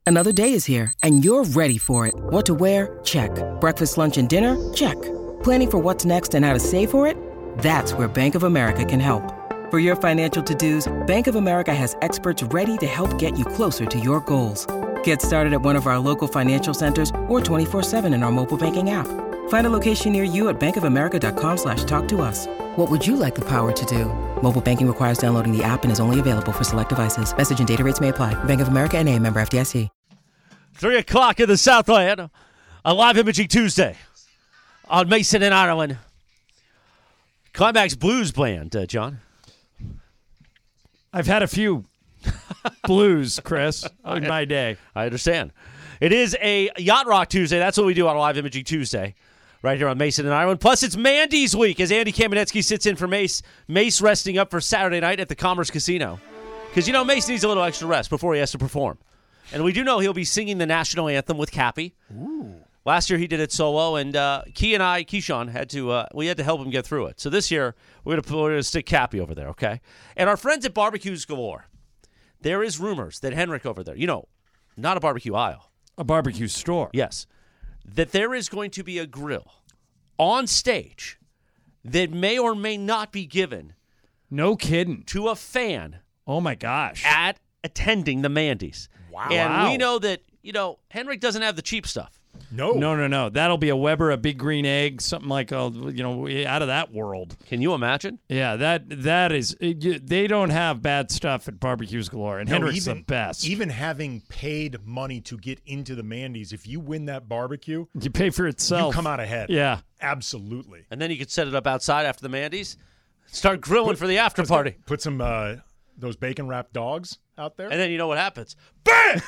Another day is here, and you're ready for it. What to wear? Check. Breakfast, lunch, and dinner? Check. Planning for what's next and how to save for it? That's where Bank of America can help. For your financial to-dos, Bank of America has experts ready to help get you closer to your goals. Get started at one of our local financial centers or 24/7 in our mobile banking app. Find a location near you at bankofamerica.com/talktous. What would you like the power to do? Mobile banking requires downloading the app and is only available for select devices. Message and data rates may apply. Bank of America NA, member FDIC. 3 o'clock in the Southland, a live imaging Tuesday on Mason and Ireland. Climax Blues Band, John. I've had a few blues, Chris, in my day. I understand. It is a Yacht Rock Tuesday. That's what we do on a live imaging Tuesday, right here on Mason and Ireland. Plus, it's Mandy's week as Andy Kamenetsky sits in for Mace. Mace resting up for Saturday night at the Commerce Casino. Because, you know, Mace needs a little extra rest before he has to perform. And we do know he'll be singing the national anthem with Cappy. Ooh. Last year he did it solo, and Keyshawn had to help him get through it. So this year we're gonna stick Cappy over there, okay? And our friends at Barbecues Galore, there is rumors that Henrik over there, not a barbecue aisle, a barbecue store, yes, that there is going to be a grill on stage that may or may not be given. No kidding. To a fan. Oh my gosh. At attending the Mandy's. Wow. And we know that Henrik doesn't have the cheap stuff. No. That'll be a Weber, a Big Green Egg, something like, out of that world. Can you imagine? Yeah, that is, they don't have bad stuff at Barbecues Galore, and Henrik's the best. Even having paid money to get into the Mandy's, if you win that barbecue, you pay for itself. You come out ahead. Yeah. Absolutely. And then you could set it up outside after the Mandy's, start grilling for the after party. Put some those bacon-wrapped dogs out there. And then you know what happens. Bam!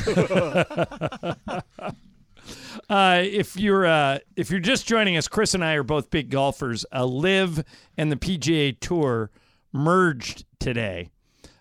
If you're just joining us, Chris and I are both big golfers. LIV and the PGA Tour merged today.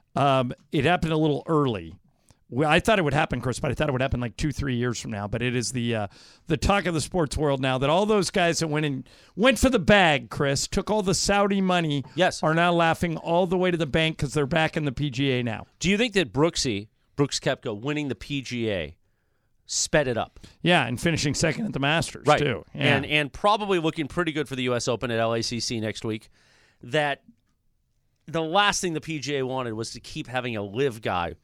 It happened a little early. I thought it would happen, Chris, but I thought it would happen like 2-3 years from now. But it is the talk of the sports world now that all those guys that went for the bag, Chris, took all the Saudi money, yes, are now laughing all the way to the bank because they're back in the PGA now. Do you think that Brooks Koepka winning the PGA sped it up? Yeah, and finishing second at the Masters, right, too. Yeah. And probably looking pretty good for the U.S. Open at LACC next week. That the last thing the PGA wanted was to keep having a LIV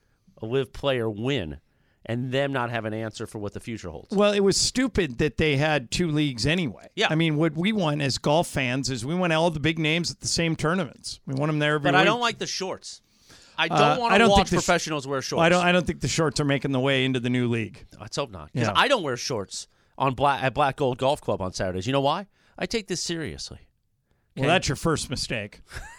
player win, and them not have an answer for what the future holds. Well, it was stupid that they had two leagues anyway. Yeah. I mean, what we want as golf fans is we want all the big names at the same tournaments. We want them there every week. But I don't like the shorts. I don't want to watch professionals wear shorts. I don't think the shorts are making the way into the new league. Let's hope not. Because I don't wear shorts at Black Gold Golf Club on Saturdays. You know why? I take this seriously. Okay? Well, that's your first mistake.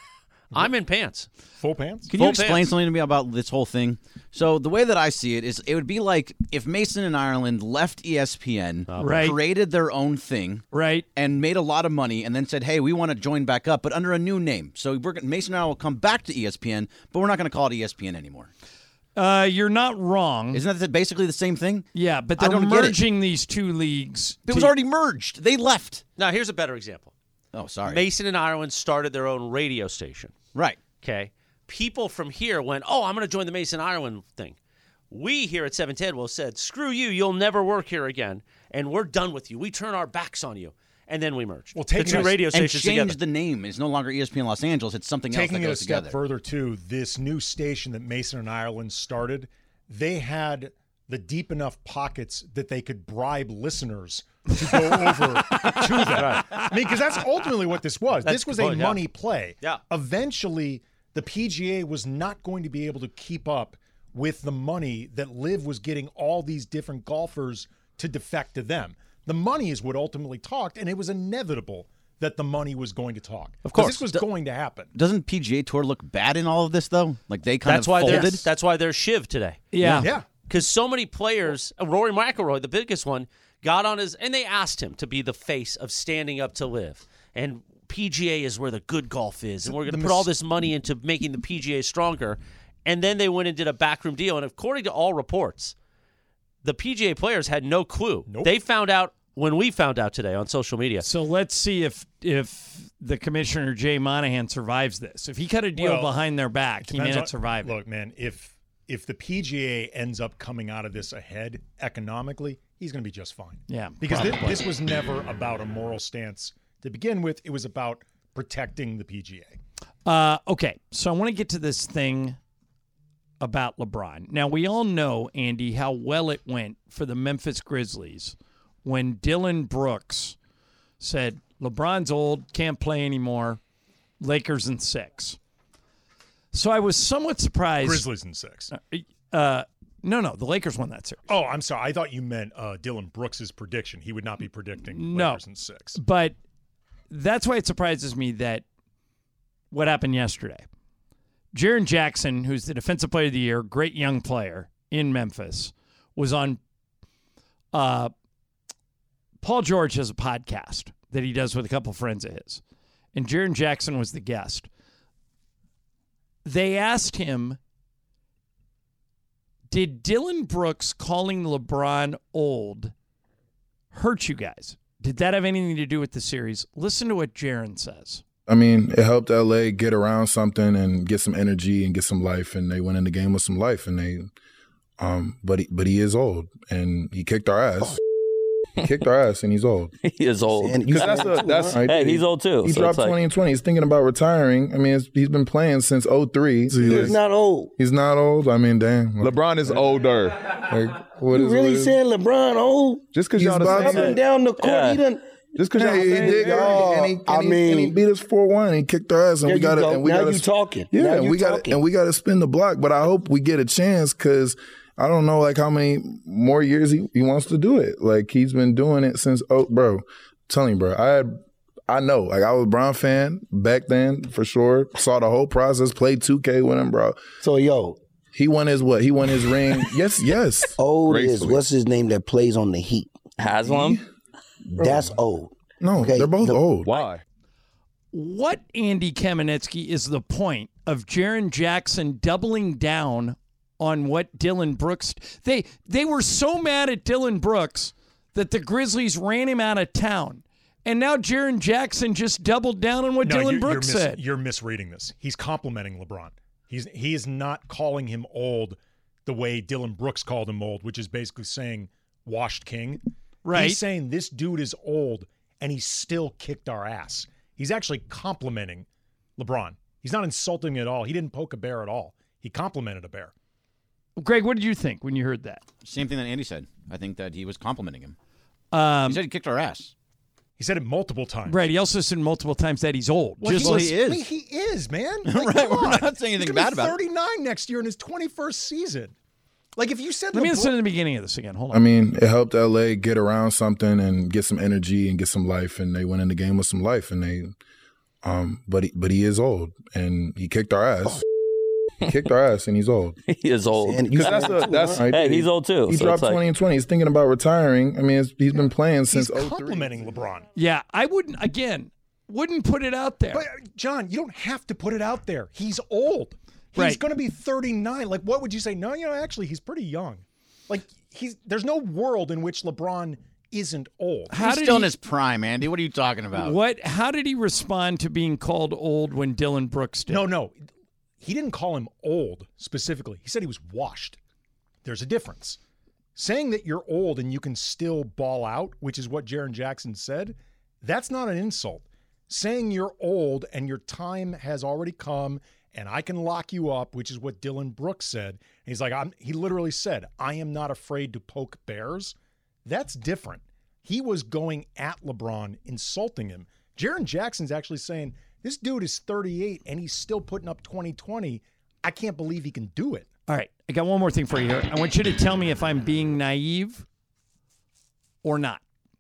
I'm in pants. Full pants? Can you explain something to me about this whole thing? So the way that I see it is it would be like if Mason and Ireland left ESPN, created their own thing, and made a lot of money, and then said, hey, we want to join back up, but under a new name. So Mason and I will come back to ESPN, but we're not going to call it ESPN anymore. You're not wrong. Isn't that basically the same thing? Yeah, but they're merging these two leagues. It was already merged. They left. Now, here's a better example. Oh, sorry. Mason and Ireland started their own radio station. Right. Okay. People from here went, I'm going to join the Mason Ireland thing. We here at 710 said, screw you, you'll never work here again, and we're done with you. We turn our backs on you. And then we merged. Well, the two radio stations together. And changed the name. It's no longer ESPN Los Angeles. It's something else that goes together. Taking it a step further, too, this new station that Mason and Ireland started, they had the deep enough pockets that they could bribe listeners to go over to them. Right. I mean, because that's ultimately what this was. This was a money play. Yeah. Eventually, the PGA was not going to be able to keep up with the money that LIV was getting all these different golfers to defect to them. The money is what ultimately talked, and it was inevitable that the money was going to talk. Of course. This was going to happen. Doesn't PGA Tour look bad in all of this, though? Like they kind of folded? That's why they're Shiv today. Yeah. Because so many players, Rory McIlroy, the biggest one, got on and they asked him to be the face of standing up to LIV. And PGA is where the good golf is, and we're going to put all this money into making the PGA stronger. And then they went and did a backroom deal, and according to all reports, the PGA players had no clue. Nope. They found out when we found out today on social media. So let's see if the commissioner, Jay Monahan, survives this. If he cut a deal behind their back, he may not survive it. Look, man, if if the PGA ends up coming out of this ahead economically, he's going to be just fine. Yeah. Because this was never about a moral stance to begin with. It was about protecting the PGA. Okay, so I want to get to this thing about LeBron. Now, we all know, Andy, how well it went for the Memphis Grizzlies when Dillon Brooks said, LeBron's old, can't play anymore, Lakers in 6. So I was somewhat surprised. Grizzlies in 6. No, the Lakers won that series. Oh, I'm sorry. I thought you meant Dillon Brooks' prediction. He would not be predicting Lakers in 6. But that's why it surprises me that what happened yesterday. Jaren Jackson, who's the Defensive Player of the Year, great young player in Memphis, was on Paul George has a podcast that he does with a couple friends of his. And Jaren Jackson was the guest. They asked him, did Dillon Brooks calling LeBron old hurt you guys? Did that have anything to do with the series? Listen to what Jaren says. I mean, it helped LA get around something and get some energy and get some life, and they went in the game with some life. And they, but he is old, and he kicked our ass. He kicked our ass, and he's old. He is old. That's right. Hey, he's old too. He dropped 20 and 20. He's thinking about retiring. I mean, he's been playing since 2003. So he's not old. He's not old. I mean, damn. LeBron is older. Like, you really saying LeBron old? Just because y'all up and down the court, he done. Just because he did, and he beat us 4-1. He kicked our ass, and we got to. Now you talking? Yeah, and we got to spin the block. But I hope we get a chance because I don't know like how many more years he wants to do it. Like he's been doing it since. Oh, bro, I'm telling you, bro. I know. Like I was a Bron fan back then for sure. Saw the whole process. Played 2K with him, bro. So he won his what? He won his ring. Yes. Old is what's his name that plays on the Heat? Haslam. That's old. No, they're both old. Why? What, Andy Kamenetsky, is the point of Jaren Jackson doubling down on what Dillon Brooks... They were so mad at Dillon Brooks that the Grizzlies ran him out of town. And now Jaren Jackson just doubled down on what Dillon Brooks said. You're misreading this. He's complimenting LeBron. He is not calling him old the way Dillon Brooks called him old, which is basically saying washed king. Right. He's saying this dude is old, and he still kicked our ass. He's actually complimenting LeBron. He's not insulting at all. He didn't poke a bear at all. He complimented a bear. Greg, what did you think when you heard that? Same thing that Andy said. I think that he was complimenting him. He said he kicked our ass. He said it multiple times. Right. He also said multiple times that he's old. Well, he is. I mean, he is, man. Like, right. We're not saying anything bad about it. He's 39 next year in his 21st season. Like if you said, let me listen to the beginning of this again. Hold on. I mean, it helped LA get around something and get some energy and get some life, and they went in the game with some life. And they, but he is old, and he kicked our ass. He kicked our ass, and he's old. He is old. That's right. Hey, he's old too. He dropped 20 and 20. He's thinking about retiring. I mean, he's been playing since 2003. He's complimenting LeBron. Yeah, I wouldn't put it out there. But John, you don't have to put it out there. He's old. He's going to be 39. Like, what would you say? No, actually, he's pretty young. Like, there's no world in which LeBron isn't old. He's still in his prime, Andy. What are you talking about? How did he respond to being called old when Dillon Brooks did? No. He didn't call him old specifically. He said he was washed. There's a difference. Saying that you're old and you can still ball out, which is what Jaren Jackson said, that's not an insult. Saying you're old and your time has already come and I can lock you up, which is what Dillon Brooks said. And he's like, he literally said, I am not afraid to poke bears. That's different. He was going at LeBron, insulting him. Jaren Jackson's actually saying, this dude is 38 and he's still putting up 20-20. I can't believe he can do it. All right. I got one more thing for you here. I want you to tell me if I'm being naive or not.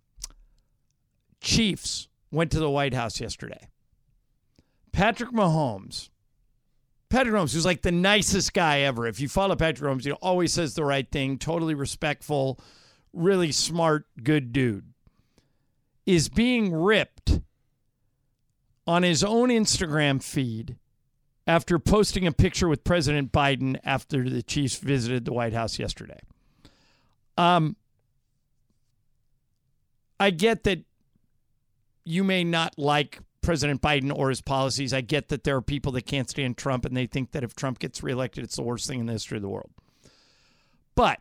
Chiefs went to the White House yesterday. Patrick Mahomes, who's like the nicest guy ever. If you follow Patrick Mahomes, he always says the right thing, totally respectful, really smart, good dude, is being ripped on his own Instagram feed after posting a picture with President Biden after the Chiefs visited the White House yesterday. I get that you may not like President Biden or his policies. I get that there are people that can't stand Trump, and they think that if Trump gets reelected, it's the worst thing in the history of the world. But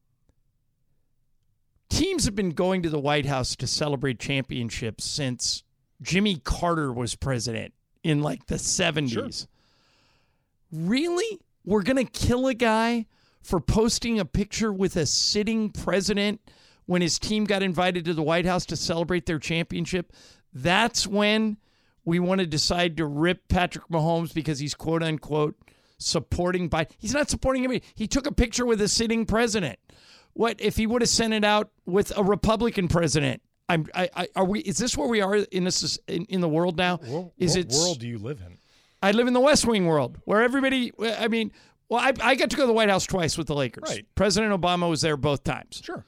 teams have been going to the White House to celebrate championships since Jimmy Carter was president in like the 70s. Sure. Really? We're going to kill a guy for posting a picture with a sitting president when his team got invited to the White House to celebrate their championship? That's when we want to decide to rip Patrick Mahomes because he's quote unquote supporting Biden. He's not supporting him. He took a picture with a sitting president. What if he would have sent it out with a Republican president? Are we? Is this where we are in this in the world now? What world do you live in? I live in the West Wing world, where everybody. I mean, well, I got to go to the White House twice with the Lakers. Right. President Obama was there both times. Sure.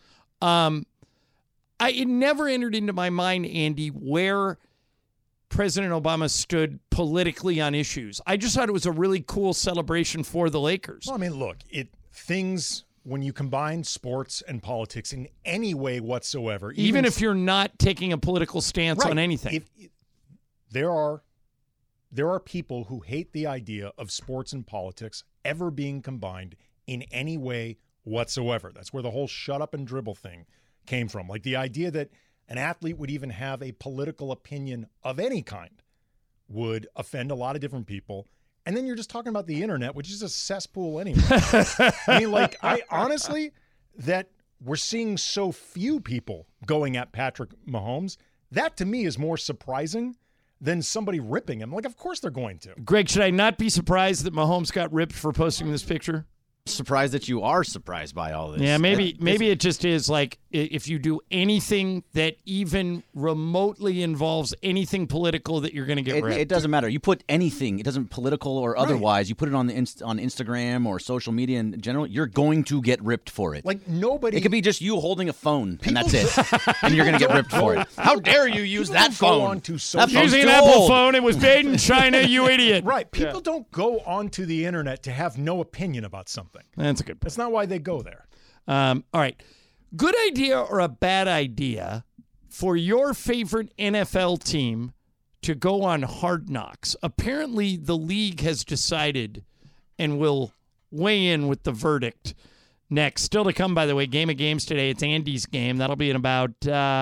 It never entered into my mind, Andy, where President Obama stood politically on issues. I just thought it was a really cool celebration for the Lakers. Well, I mean, look, when you combine sports and politics in any way whatsoever, even if you're not taking a political stance on anything, there are people who hate the idea of sports and politics ever being combined in any way whatsoever. That's where the whole shut up and dribble thing came from. Like the idea that an athlete would even have a political opinion of any kind would offend a lot of different people. And then you're just talking about the internet, which is a cesspool anyway. I mean, like, I honestly, that we're seeing so few people going at Patrick Mahomes, that to me is more surprising than somebody ripping him. Like, of course they're going to. Greg, should I not be surprised that Mahomes got ripped for posting this picture? Surprised that you are surprised by all this. Yeah, maybe it just is like if you do anything that even remotely involves anything political that you're going to get ripped. It doesn't matter. You put anything, it doesn't political or otherwise, you put it on the on Instagram or social media in general, you're going to get ripped for it. Like nobody. It could be just you holding a phone and that's it. And you're going to get ripped for it. How dare you use that phone? Using an Apple phone, it was made in China, you idiot. Right. People don't go onto the internet to have no opinion about something. That's a good point. That's not why they go there. All right. Good idea or a bad idea for your favorite NFL team to go on Hard Knocks? Apparently, the league has decided and will weigh in with the verdict next. Still to come, by the way, Game of Games today. It's Andy's game. That'll be in about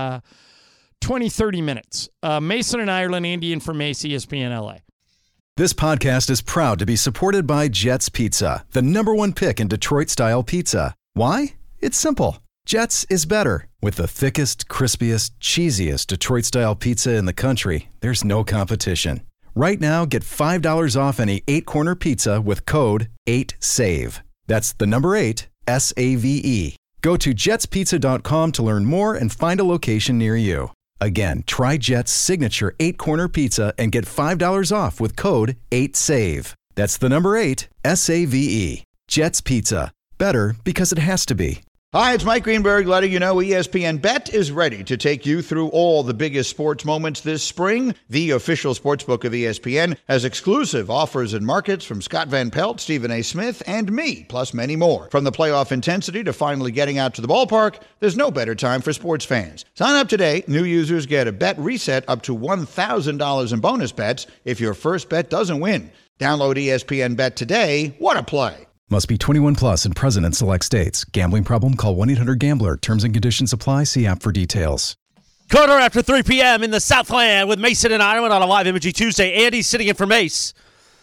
20, 30 minutes. Mason and Ireland, Andy in for Mace, ESPN LA. This podcast is proud to be supported by Jets Pizza, the #1 pick in Detroit-style pizza. Why? It's simple. Jets is better. With the thickest, crispiest, cheesiest Detroit-style pizza in the country, there's no competition. Right now, get $5 off any 8-corner pizza with code 8SAVE. That's the number 8, S-A-V-E. Go to jetspizza.com to learn more and find a location near you. Again, try Jet's signature 8-corner pizza and get $5 off with code 8SAVE. That's the number 8, S-A-V-E. Jet's Pizza. Better because it has to be. Hi, it's Mike Greenberg letting you know ESPN Bet is ready to take you through all the biggest sports moments this spring. The official sportsbook of ESPN has exclusive offers and markets from Scott Van Pelt, Stephen A. Smith, and me, plus many more. From the playoff intensity to finally getting out to the ballpark, there's no better time for sports fans. Sign up today. New users get a bet reset up to $1,000 in bonus bets if your first bet doesn't win. Download ESPN Bet today. What a play. Must be 21 plus and present in select states. Gambling problem? Call 1-800-GAMBLER. Terms and conditions apply. See app for details. Quarter after 3 p.m. in the Southland with Mason and Ireland on a live Imaging Tuesday. Andy's sitting in for Mace.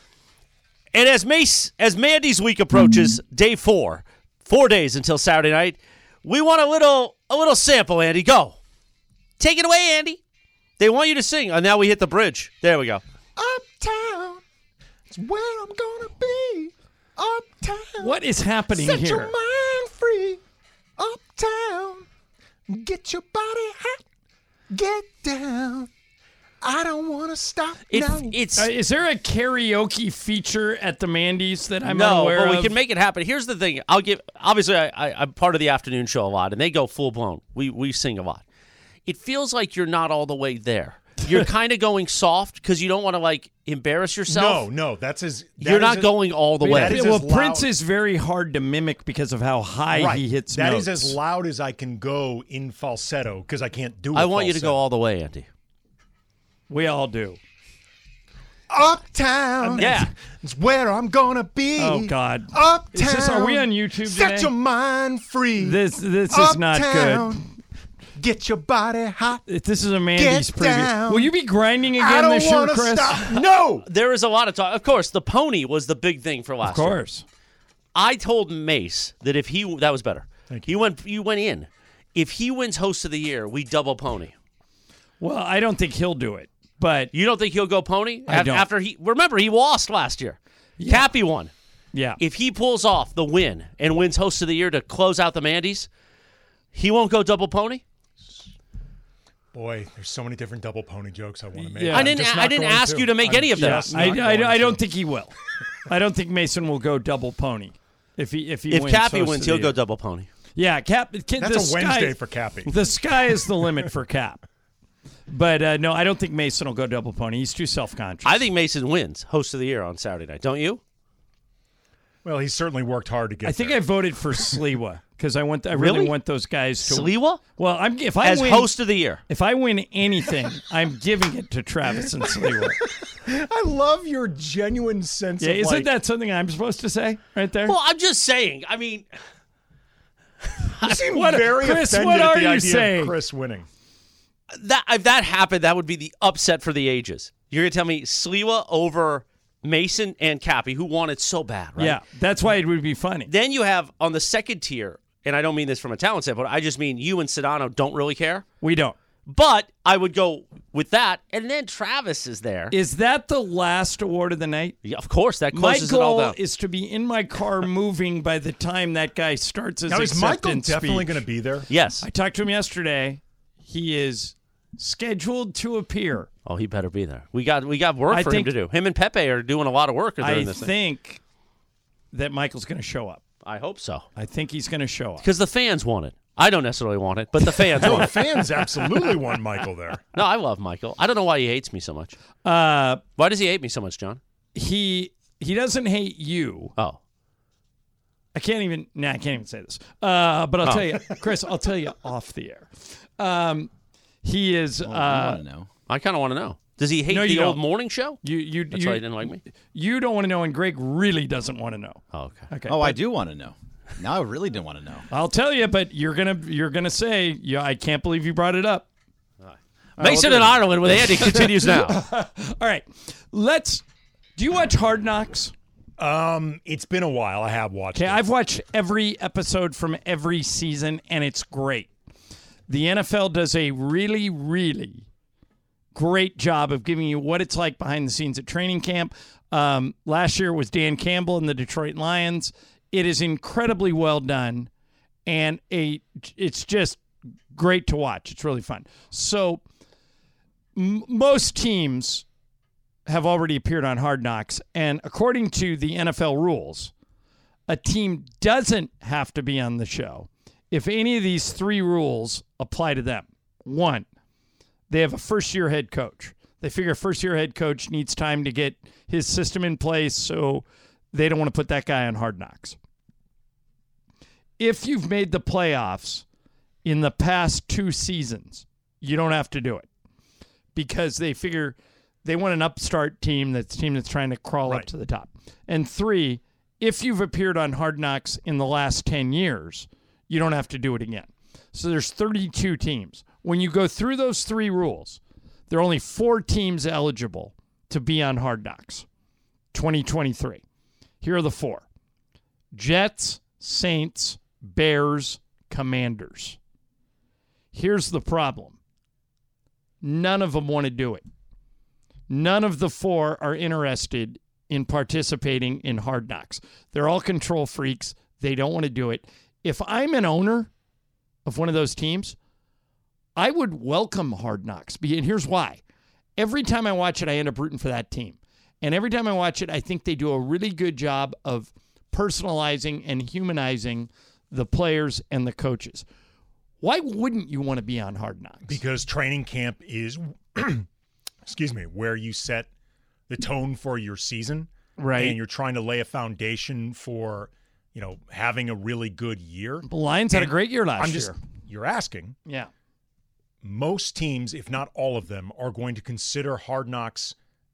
And as Mandy's week approaches, day 4 days until Saturday night, we want a little sample, Andy. Go. Take it away, Andy. They want you to sing. And now we hit the bridge. There we go. Uptown, it's where I'm gonna be. Uptown. What is happening Set here? Set your mind free. Uptown. Get your body hot. Get down. I don't want to stop now. Is there a karaoke feature at the Mandy's that I'm unaware of? No, but we can make it happen. Here's the thing. Obviously, I'm part of the afternoon show a lot, and they go full-blown. We sing a lot. It feels like you're not all the way there. You're kind of going soft because you don't want to, embarrass yourself. No, you're not going all the way. Well, Prince is very hard to mimic because of how high he hits That notes. is as loud as I can go in falsetto because I can't do it. I want you to go all the way, Andy. We all do. Uptown. Yeah. It's where I'm gonna be. Oh God. Uptown. Are we on YouTube Set today? your mind free. This is not good. Get your body hot. This is a Mandy's Get preview. down. Will you be grinding I again don't this year, wanna Chris? stop. No. There is a lot of talk. Of course, the pony was the big thing for last year. Of course. I told Mace that if that was better. Thank you. You went in. If he wins Host of the Year, we double pony. Well, I don't think he'll do it, but you don't think he'll go pony I don't. after he? Remember, he lost last year. Yeah. Cappy won. Yeah. If he pulls off the win and wins Host of the Year to close out the Mandy's, he won't go double pony. Boy, there's so many different double pony jokes I want to make. Yeah. I didn't ask you to make any of them. I don't think he will. I don't think Mason will go double pony. If wins Cappy Host wins, of the he'll Year. go double pony. Yeah, Cap. That's a Wednesday for Cappy. The sky is the limit for Cap. But no, I don't think Mason will go double pony. He's too self-conscious. I think Mason wins Host of the Year on Saturday night. Don't you? Well, he certainly worked hard to get. I think there. I voted for Sliwa because I really want those guys to. Sliwa? Well, if I as win, Host of the Year. If I win anything, I'm giving it to Travis and Sliwa. I love your genuine sense of isn't that something I'm supposed to say right there? Well, I'm just saying. I mean, you seem very Chris, offended what at are the you idea saying? of Chris winning. if that happened, that would be the upset for the ages. You're gonna tell me Sliwa over Mason and Cappy, who won it so bad, right? Yeah, that's why it would be funny. Then you have on the second tier, and I don't mean this from a talent standpoint, I just mean you and Sedano don't really care. We don't. But I would go with that, and then Travis is there. Is that the last award of the night? Yeah, of course, that My closes it all goal down. is to be in my car moving by the time that guy starts his Now, is Michael acceptance definitely speech. going to be there? Yes. I talked to him yesterday. He is scheduled to appear. Oh, he better be there. We got work for him to do. Him and Pepe are doing a lot of work during this thing. I think that Michael's going to show up. I hope so. I think he's going to show up. Because the fans want it. I don't necessarily want it, but the fans want The it. fans absolutely want Michael there. No, I love Michael. I don't know why he hates me so much. Uh, Why does he hate me so much, John? he doesn't hate you. Oh. I can't even say this. But I'll tell you, Chris, I'll tell you off the air. He is. I want to know. I kind of want to know. Does he hate No, the you old don't. morning show? That's why he didn't like me? You don't want to know, and Greg really doesn't want to know. Oh, okay. Oh, I do want to know. Now I really didn't want to know. I'll tell you, but you're gonna say, yeah, I can't believe you brought it up. Mason in Ireland with Andy continues now. All right, do you watch Hard Knocks? It's been a while. I have watched Okay, it. I've watched every episode from every season, and it's great. The NFL does a really, really great job of giving you what it's like behind the scenes at training camp. Last year was Dan Campbell and the Detroit Lions. It is incredibly well done, and it's just great to watch. It's really fun. So most teams have already appeared on Hard Knocks, and according to the NFL rules, a team doesn't have to be on the show if any of these three rules apply to them. One, they have a first-year head coach. They figure a first-year head coach needs time to get his system in place, so they don't want to put that guy on Hard Knocks. If you've made the playoffs in the past 2 seasons, you don't have to do it because they figure they want an upstart team that's trying to crawl up to the top. And 3, if you've appeared on Hard Knocks in the last 10 years, you don't have to do it again. So there's 32 teams. When you go through those 3 rules, there are only 4 teams eligible to be on Hard Knocks 2023. Here are the 4. Jets, Saints, Bears, Commanders. Here's the problem. None of them want to do it. None of the 4 are interested in participating in Hard Knocks. They're all control freaks. They don't want to do it. If I'm an owner of one of those teams, I would welcome Hard Knocks. And here's why. Every time I watch it, I end up rooting for that team. And every time I watch it, I think they do a really good job of personalizing and humanizing the players and the coaches. Why wouldn't you want to be on Hard Knocks? Because training camp is, where you set the tone for your season. Right. And you're trying to lay a foundation for, having a really good year. The Lions had a great year last year. You're asking. Yeah. Most teams, if not all of them, are going to consider Hard Knocks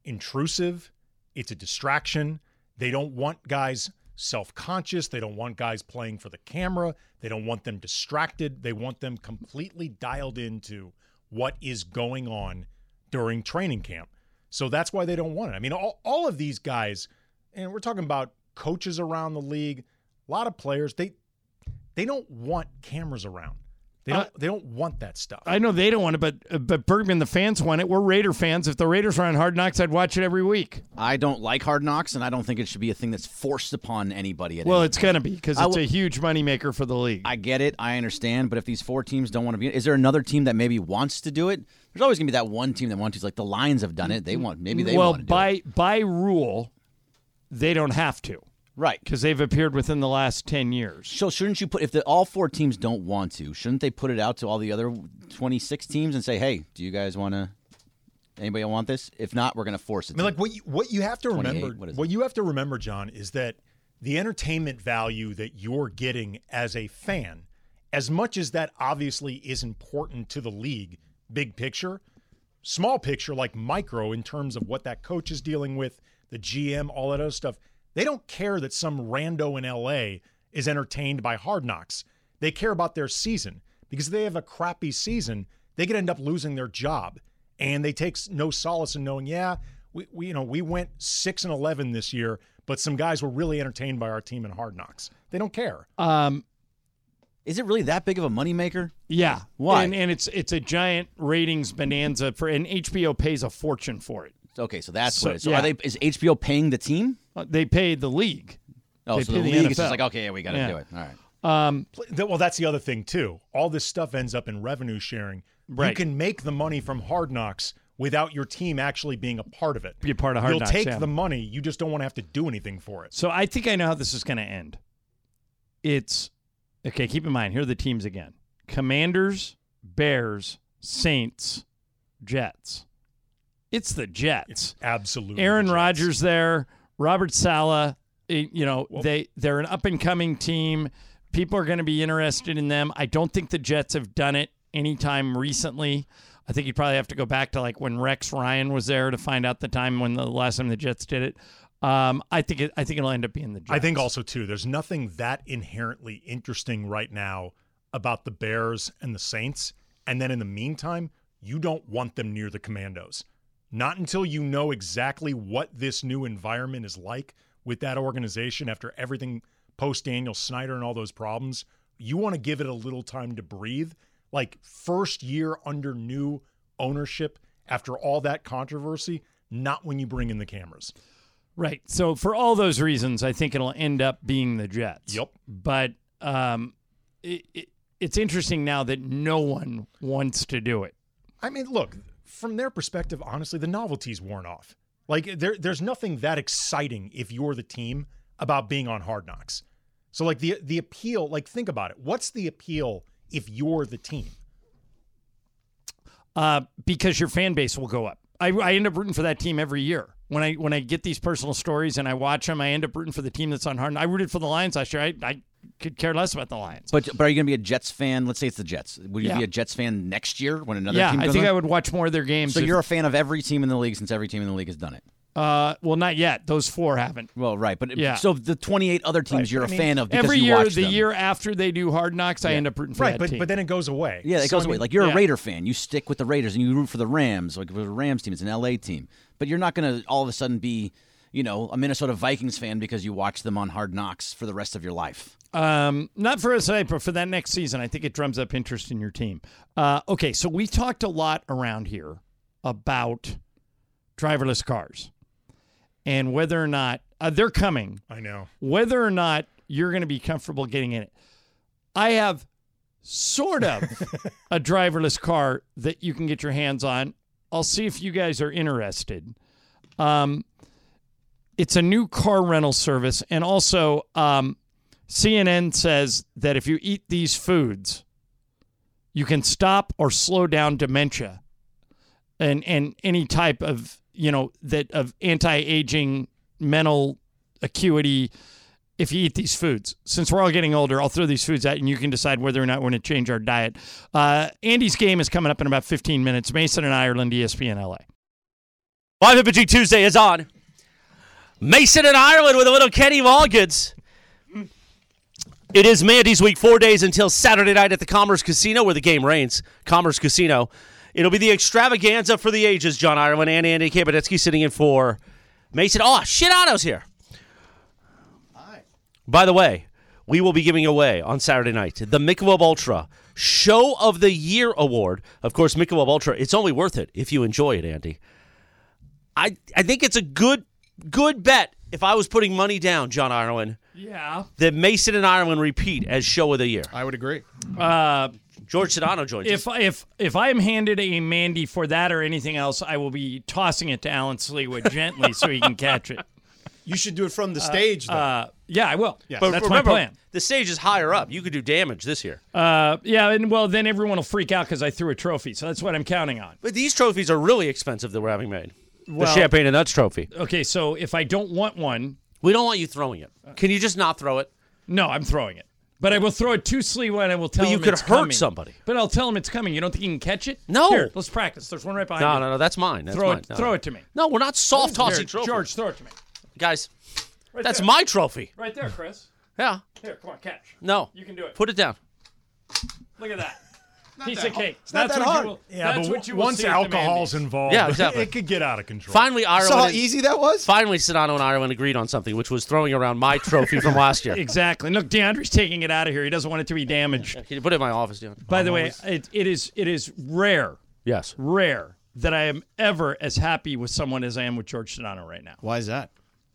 intrusive. It's a distraction. They don't want guys self-conscious. They don't want guys playing for the camera. They don't want them distracted. They want them completely dialed into what is going on during training camp. So that's why they don't want it. I mean, all of these guys, and we're talking about coaches around the league, a lot of players, they don't want cameras around. They don't want that stuff. I know they don't want it, but Bergman, the fans want it. We're Raider fans. If the Raiders were on Hard Knocks, I'd watch it every week. I don't like Hard Knocks, and I don't think it should be a thing that's forced upon anybody. It's going to be because it's a huge moneymaker for the league. I get it. I understand. But if these 4 teams don't want to be, is there another team that maybe wants to do it? There's always going to be that one team that wants to. Like the Lions have done it. They want to do it. By rule, they don't have to. Right. Because they've appeared within the last 10 years. So shouldn't you put, if all 4 teams don't want to, shouldn't they put it out to all the other 26 teams and say, hey, do you guys want to, anybody want this? If not, we're going to force it. I mean, like what you have to remember, John, is that the entertainment value that you're getting as a fan, as much as that obviously is important to the league, big picture, small picture, like micro in terms of what that coach is dealing with, the GM, all that other stuff, they don't care that some rando in LA is entertained by Hard Knocks. They care about their season, because if they have a crappy season, they could end up losing their job. And they take no solace in knowing, we went 6-11 this year, but some guys were really entertained by our team in Hard Knocks. They don't care. Is it really that big of a moneymaker? Yeah. Why? And it's a giant ratings bonanza and HBO pays a fortune for it. Okay, so that's what it is. So is HBO paying the team? They pay the league. Oh, so the league is just like, okay, we got to do it. All right. Well, that's the other thing, too. All this stuff ends up in revenue sharing. Right. You can make the money from Hard Knocks without your team actually being a part of it. Be a part of Hard Knocks, You'll take the money. You just don't want to have to do anything for it. So I think I know how this is going to end. It's, okay, keep in mind, here are the teams again. Commanders, Bears, Saints, Jets. It's the Jets. It's absolutely Aaron Rodgers there, Robert Saleh. They're an up-and-coming team. People are going to be interested in them. I don't think the Jets have done it anytime recently. I think you'd probably have to go back to like when Rex Ryan was there to find out the time when the last time the Jets did it. I think it'll end up being the Jets. I think also, too, there's nothing that inherently interesting right now about the Bears and the Saints. And then in the meantime, you don't want them near the Commandos. Not until you know exactly what this new environment is like with that organization after everything post-Daniel Snyder and all those problems. You want to give it a little time to breathe. Like first year under new ownership after all that controversy, not when you bring in the cameras. Right. So for all those reasons, I think it'll end up being the Jets. Yep. But it's interesting now that no one wants to do it. I mean, look, from their perspective, honestly, the novelty's worn off. Like, there's nothing that exciting if you're the team about being on Hard Knocks. So, like, the appeal, like, think about it. What's the appeal if you're the team? Because your fan base will go up. I end up rooting for that team every year. When I get these personal stories and I watch them, I end up rooting for the team that's on Hard Knocks. I rooted for the Lions last year. I could care less about the Lions. But are you going to be a Jets fan? Let's say it's the Jets. Would you be a Jets fan next year when another team comes I think on? I would watch more of their games. So you're a fan of every team in the league since every team in the league has done it? Well, not yet. Those 4 haven't. Well, right. But so the 28 other teams you're a fan of because every you year, watch them. the year after they do Hard Knocks, I end up rooting for that team. But then it goes away. Yeah, it goes away. Like you're a Raider fan. You stick with the Raiders and you root for the Rams. Like the Rams team, it's an LA team. But you're not going to all of a sudden be, a Minnesota Vikings fan because you watch them on Hard Knocks for the rest of your life. Not for us, but for that next season, I think it drums up interest in your team. Okay, so we talked a lot around here about driverless cars and whether or not they're coming. I know. Whether or not you're going to be comfortable getting in it. I have sort of a driverless car that you can get your hands on. I'll see if you guys are interested. It's a new car rental service, and also CNN says that if you eat these foods, you can stop or slow down dementia and any type of of anti-aging mental acuity if you eat these foods. Since we're all getting older, I'll throw these foods out and you can decide whether or not we're going to change our diet. Andy's game is coming up in about 15 minutes. Mason and Ireland, ESPN LA. Live Imaging Tuesday is on. Mason and Ireland with a little Kenny Mulligans. It is Mandy's Week, 4 days until Saturday night at the Commerce Casino, where the game reigns. Commerce Casino. It'll be the extravaganza for the ages, John Ireland and Andy Kabinetsky sitting in for Mason. Oh, shit, Otto's here. Hi. By the way, we will be giving away on Saturday night the Michelob Ultra Show of the Year Award. Of course, Michelob Ultra, it's only worth it if you enjoy it, Andy. I think it's a good bet if I was putting money down, John Ireland. Yeah. That Mason and Ireland repeat as Show of the Year. I would agree. George Sedano joins us. If I am handed a Mandy for that or anything else, I will be tossing it to Alan Sleewood gently so he can catch it. You should do it from the stage, though. Yeah, I will. Yes. But that's remember, my plan. The stage is higher up. You could do damage this year. Yeah, and well, then everyone will freak out because I threw a trophy. So that's what I'm counting on. But these trophies are really expensive that we're having made. The Well- Champagne and Nuts trophy. Okay, so if I don't want one, We don't want you throwing it. Can you just not throw it? no, I'm throwing it. But I will throw it to Sleewood and I will tell But you him could it's hurt coming. somebody. But I'll tell him it's coming. You don't think he can catch it? No. Here, let's practice. There's one right behind you. No, that's mine. That's Throw mine. it. No, Throw no. it to me. No, we're not soft tossing Here, trophies. George, throw it to me. Guys, Right that's there. my trophy. Right there, Chris. Yeah. Here, come on, catch. No. You can do it. Put it down. Look at that. Piece of cake. It's not That's that what hard. you will. Yeah, that's but what you will once see at the alcohol's Mandy's. involved, Yeah, exactly. it could get out of control. Finally, Ireland. Saw how easy that was? Finally, Sedano and Ireland agreed on something, which was throwing around my trophy from last year. Exactly. Look, DeAndre's taking it out of here. He doesn't want it to be damaged. Can you put it in my office, Dion? By the way, it is rare Yes. that I am ever as happy with someone as I am with George Sedano right now. Why is that?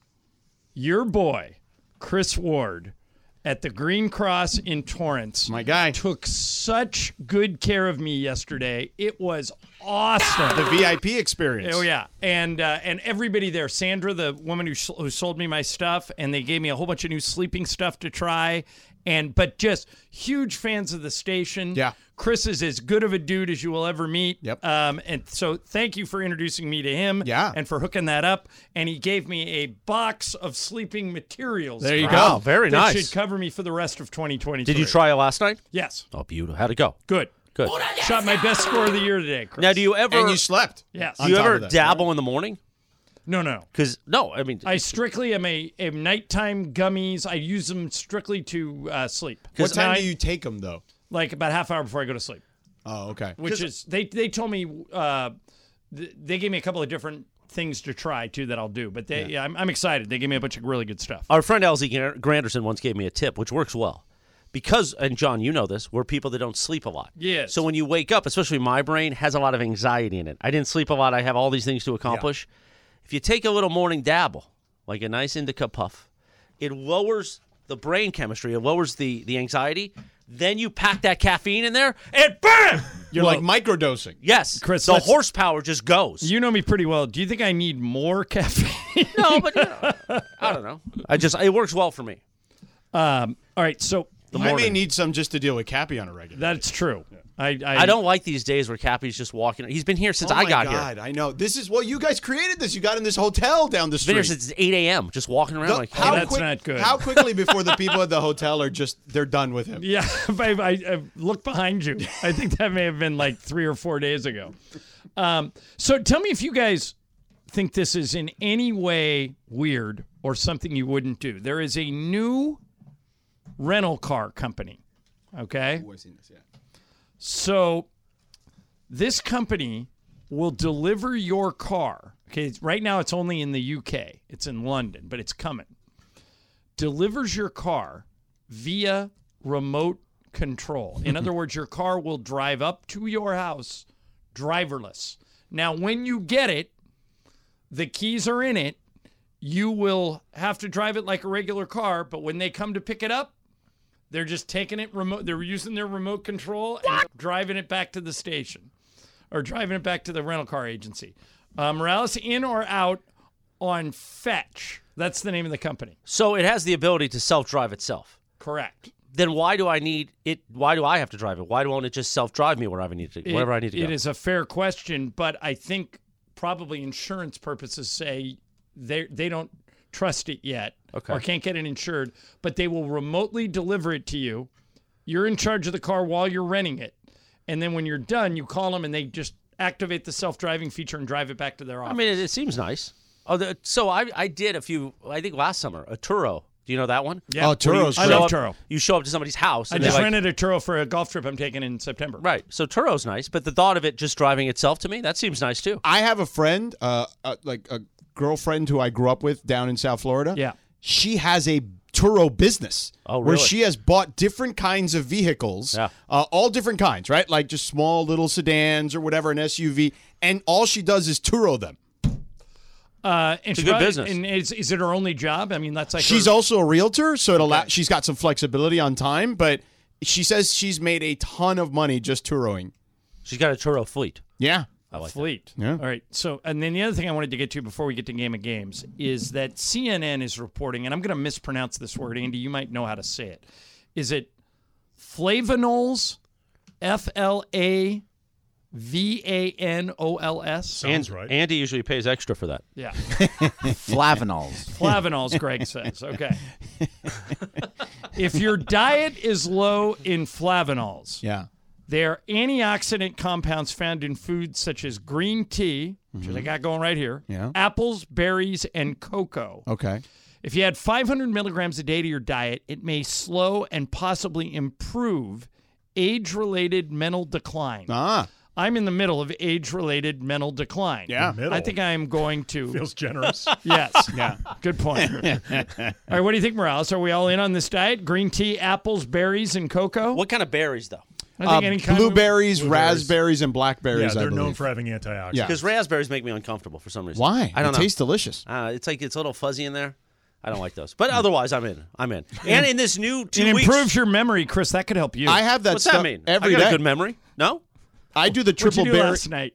Your boy, Chris Ward, at the Green Cross in Torrance. My guy. Took such good care of me yesterday. It was awesome. The VIP experience. Oh yeah, and everybody there. Sandra, the woman who sold me my stuff, and they gave me a whole bunch of new sleeping stuff to try. But just huge fans of the station. Yeah. Chris is as good of a dude as you will ever meet. Yep. And so thank you for introducing me to him. Yeah. And for hooking that up. And he gave me a box of sleeping materials. There you Chris, go. Wow, very that nice. should cover me for the rest of 2023. Did you try it last night? Yes. Oh, beautiful. How'd it go? Good. Good. Shot my best score of the year today, Chris. Now, do you ever And you slept. Yes. do you on top ever of that. dabble in the morning? No. Because no, I mean, I strictly am a nighttime gummies. I use them strictly to sleep. What time Now do you take them, though? Like about half hour before I go to sleep. Oh, okay. Which is they told me they gave me a couple of different things to try too that I'll do. But I'm excited. They gave me a bunch of really good stuff. our friend LZ Granderson once gave me a tip, which works well. Because, and John, you know this, we're people that don't sleep a lot. Yes. So when you wake up, especially my brain has a lot of anxiety in it. I didn't sleep a lot. I have all these things to accomplish. If you take a little morning dabble, like a nice indica puff, it lowers the brain chemistry. It lowers the anxiety. Then you pack that caffeine in there, and bam! You're like microdosing. Yes, Chris, the let's- horsepower just goes. You know me pretty well. Do you think I need more caffeine? No, but I don't know. It works well for me. All right, so I may need some just to deal with Cappy on a regular. that's true. I don't like these days where Cappy's just walking. He's been here since I got Oh, my God, here. I know. This is you guys created this. You got in this hotel down the He's been street. here since 8 a.m. just walking around like. how- that's not good. How quickly before the people at the hotel are they're done with him? Yeah, I look behind you. I think that may have been like 3 or 4 days ago. So tell me if you guys think this is in any way weird or something you wouldn't do. There is a new rental car company, okay? Oh, I've seen this, yeah. So this company will deliver your car. Okay, right now it's only in the UK. It's in London, but it's coming. Delivers your car via remote control. In other words, your car will drive up to your house driverless. Now, when you get it, the keys are in it. You will have to drive it like a regular car, but when they come to pick it up, they're just taking it remote. They're using their remote control and driving it back to the station or driving it back to the rental car agency. Morales, in or out on Fetch. That's the name of the company. So it has the ability to self-drive itself. Correct. Then why do I need it? Why do I have to drive it? Why won't it just self-drive me wherever I need to go? It is a fair question, but I think probably insurance purposes say they don't trust it yet or can't get it insured, but they will remotely deliver it to you. You're in charge of the car while you're renting it. And then when you're done, you call them and they just activate the self-driving feature and drive it back to their office. I mean, it seems nice. So I did a few, I think last summer, a Turo. Do you know that one? Yeah. Oh, Turo's I great. love Turo. You show up to somebody's house. I And just rented a Turo for a golf trip I'm taking in September. Right. So Turo's nice, but the thought of it just driving itself to me, that seems nice too. I have a friend, like a girlfriend who I grew up with down in South Florida. Yeah. She has a Turo business Oh, where really? she has bought different kinds of vehicles, all different kinds, right? Like just small little sedans or whatever, an SUV, and all she does is Turo them. And It's a she good business. And is it her only job? I mean, that's like She's her, also a realtor, so she's got some flexibility on time, but she says she's made a ton of money just Turoing. She's got a Turo fleet. Yeah. I like fleet. Yeah. All right. So, and then the other thing I wanted to get to before we get to Game of Games is that CNN is reporting, and I'm going to mispronounce this word, Andy. You might know how to say it. Is it flavanols? FLAVANOLS? Sounds right. Andy usually pays extra for that. Yeah. Flavanols. Flavanols, Greg says. Okay. If your diet is low in flavanols, Yeah. they are antioxidant compounds found in foods such as green tea, which I got going right here, Yeah. apples, berries, and cocoa. Okay. If you add 500 milligrams a day to your diet, it may slow and possibly improve age-related mental decline. Ah. I'm in the middle of age-related mental decline. Yeah. Middle. I think I am going to. Feels generous. Yes. Yeah. Good point. All right, what do you think, Morales? Are we all in on this diet? Green tea, apples, berries, and cocoa? What kind of berries, though? I think any kind of- Blueberries, raspberries, and blackberries. Yeah, they're I known believe. for having antioxidants. Yeah. Because raspberries make me uncomfortable for some reason. Why? I don't It know. tastes delicious. It's like it's a little fuzzy in there. I don't like those. But otherwise, I'm in. And in this new 2 It weeks. improves your memory, Chris. That could help you. I have that What's stuff that mean? every I got day. a good memory. No? I do the What'd triple you do berry. last night?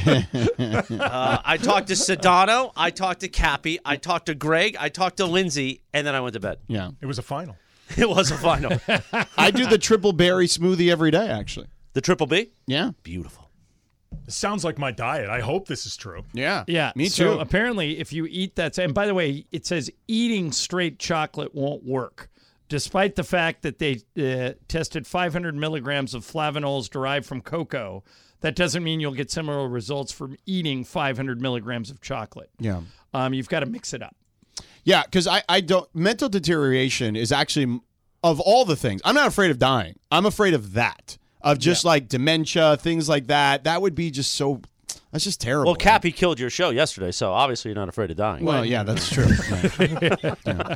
I talked to Sedano. I talked to Cappy. I talked to Greg. I talked to Lindsay. And then I went to bed. Yeah. It was a final. It was a final. I do the triple berry smoothie every day, actually. The Triple B? Yeah. Beautiful. It sounds like my diet. I hope this is true. Yeah. Yeah. Me so too. apparently, if you eat that, and by the way, it says eating straight chocolate won't work, despite the fact that they tested 500 milligrams of flavanols derived from cocoa. That doesn't mean you'll get similar results from eating 500 milligrams of chocolate. Yeah. You've got to mix it up. Yeah, because I don't. Mental deterioration is actually, of all the things, I'm not afraid of dying. I'm afraid of that. Of just like dementia, things like that. That would be just so. That's just terrible. Well, Cappy killed your show yesterday, so obviously you're not afraid of dying. Well, yeah, that's true. Yeah.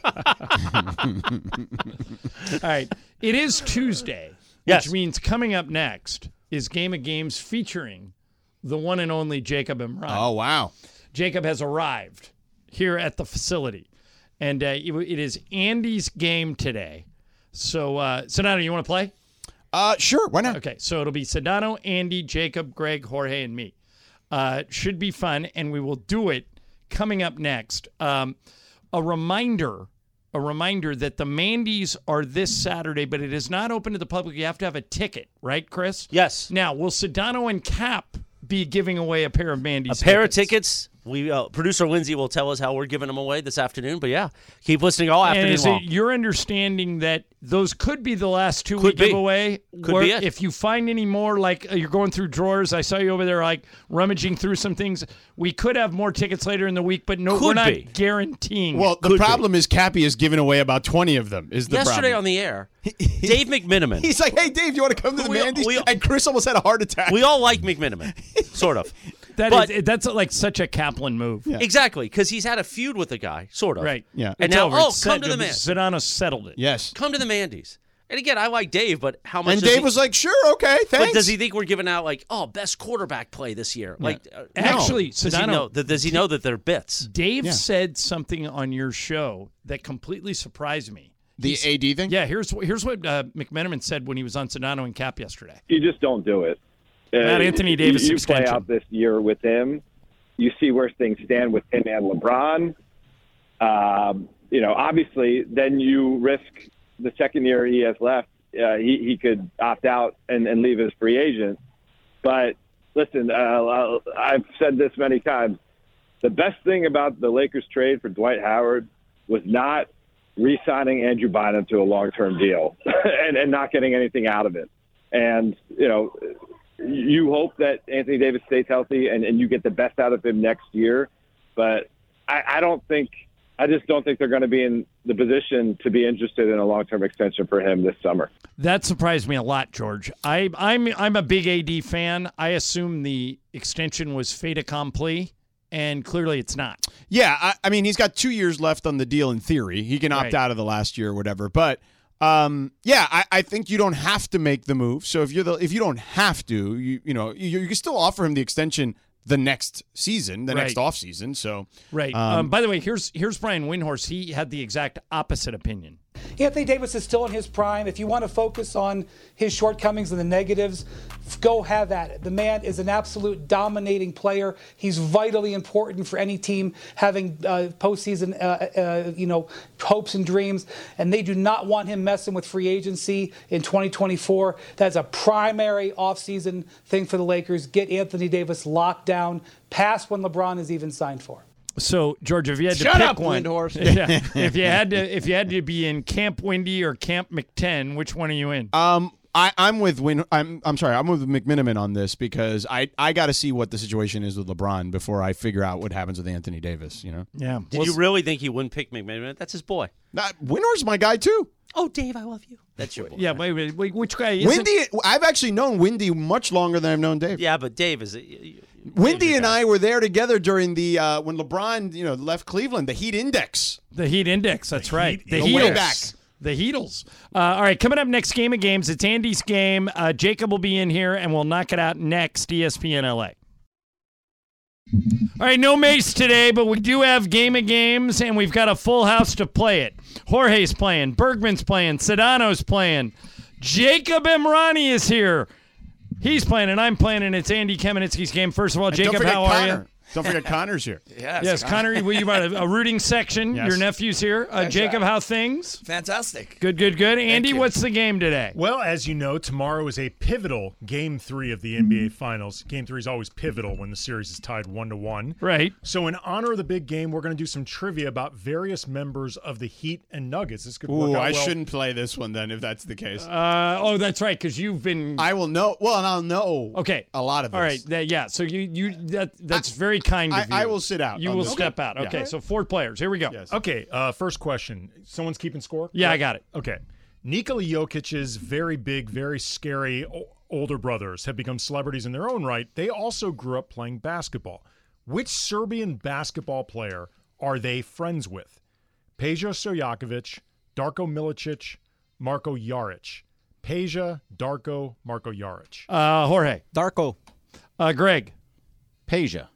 All right. It is Tuesday, Yes. which means coming up next is Game of Games featuring the one and only Jacob Imran. Oh, wow. Jacob has arrived here at the facility, and it is Andy's game today. So, Sedano, you want to play? Sure. Why not? Okay, so it'll be Sedano, Andy, Jacob, Greg, Jorge, and me. Should be fun, and we will do it coming up next. A reminder that the Mandy's are this Saturday, but it is not open to the public. You have to have a ticket, right, Chris? Yes. Now, will Sedano and Cap be giving away a pair of Mandy's A pair of tickets. We producer Lindsay will tell us how we're giving them away this afternoon. But yeah, keep listening all And afternoon is long. it your understanding that those could be the last two we Could be. give away? Could Where be it. If you find any more, like you're going through drawers, I saw you over there like rummaging through some things. We could have more tickets later in the week, but no, Could we're not be. guaranteeing. Well, the problem is Cappy has given away about 20 of them. Is the Yesterday problem. on the air, Dave McMiniman. He's like, hey, Dave, you want to come to the We- Mandy's? we- And Chris almost had a heart attack. We all like McMiniman, sort of. that's like such a Kaplan move. Exactly, because he's had a feud with the guy, sort of. Right. Yeah. And It's now, over. oh, It's come set- to the man. Sedano settled it. Yes. Come to the Mandy's. And again, I like Dave, but how much? And does Dave he- was like, sure, okay, thanks. But does he think we're giving out like, oh, best quarterback play this year? Like, Actually, does he Sedano- know that? Does he know that they're bits? Dave said something on your show that completely surprised me. The AD thing? Yeah, here's what McMenamin said when he was on Sedano and Cap yesterday. You just don't do it. Matt Anthony Davis you extension. play out this year with him. You see where things stand with him and LeBron. Obviously, then you risk the second year he has left. He could opt out and leave as free agent. But listen, I've said this many times. The best thing about the Lakers trade for Dwight Howard was not re-signing Andrew Bynum to a long-term deal and not getting anything out of it. And, you hope that Anthony Davis stays healthy and you get the best out of him next year. But I just don't think they're going to be in the position to be interested in a long-term extension for him this summer. That surprised me a lot, George. I'm a big AD fan. I assume the extension was fait accompli, and clearly it's not. Yeah, I mean, he's got 2 years left on the deal in theory. He can opt out of the last year or whatever. But, I think you don't have to make the move. So if you don't have to, you can still offer him the extension the next season, next offseason. So by the way, here's Brian Windhorst. He had the exact opposite opinion. Anthony Davis is still in his prime. If you want to focus on his shortcomings and the negatives, go have at it. The man is an absolute dominating player. He's vitally important for any team having postseason, hopes and dreams. And they do not want him messing with free agency in 2024. That's a primary offseason thing for the Lakers. Get Anthony Davis locked down past when LeBron is even signed for. So, George, if you had to Shut pick up, one, Windhorst. if you had to be in Camp Windy or Camp McTen, which one are you in? I'm with I'm with McMiniman on this because I got to see what the situation is with LeBron before I figure out what happens with Anthony Davis. Yeah. Did you really think he wouldn't pick McMiniman? That's his boy. Windhorst's my guy too. Oh, Dave, I love you. That's your boy. Yeah, wait, which guy? Windy. I've actually known Windy much longer than I've known Dave. Yeah, but Dave is. Windy and I were there together during the when LeBron left Cleveland. The Heat Index. The Heat Index. That's right. The Heat way Heatles. back. The Heatles. All right, coming up next game of games. It's Andy's game. Jacob will be in here, and we'll knock it out next. ESPN LA. All right, no Mace today, but we do have game of games, and we've got a full house to play it. Jorge's playing, Bergman's playing, Sedano's playing, Jacob Emrani is here. He's playing, and I'm playing, and it's Andy Kamenetsky's game. First of all, Jacob, how are you? Don't forget Connor's here. Yes, Connor, you brought a rooting section. Yes. Your nephew's here. Jacob, how things? Fantastic. Good. Andy, what's the game today? Well, as you know, tomorrow is a pivotal Game 3 of the NBA Finals. Game 3 is always pivotal when the series is tied 1-1. Right. So in honor of the big game, we're going to do some trivia about various members of the Heat and Nuggets. This could work out I well. shouldn't play this one then if that's the case. That's right, because you've been... I will know. Well, and I'll know a lot of this. All right. So that's very kind of you. I will sit out. You will step out. Okay, so 4 players. Here we go. Yes. Okay, first question. Someone's keeping score? Yeah, I got it. Okay. Nikola Jokic's very big, very scary older brothers have become celebrities in their own right. They also grew up playing basketball. Which Serbian basketball player are they friends with? Peja Stojakovic, Darko Milicic, Marko Jaric. Peja, Darko, Marko Jaric. Jorge. Darko. Greg. Peja.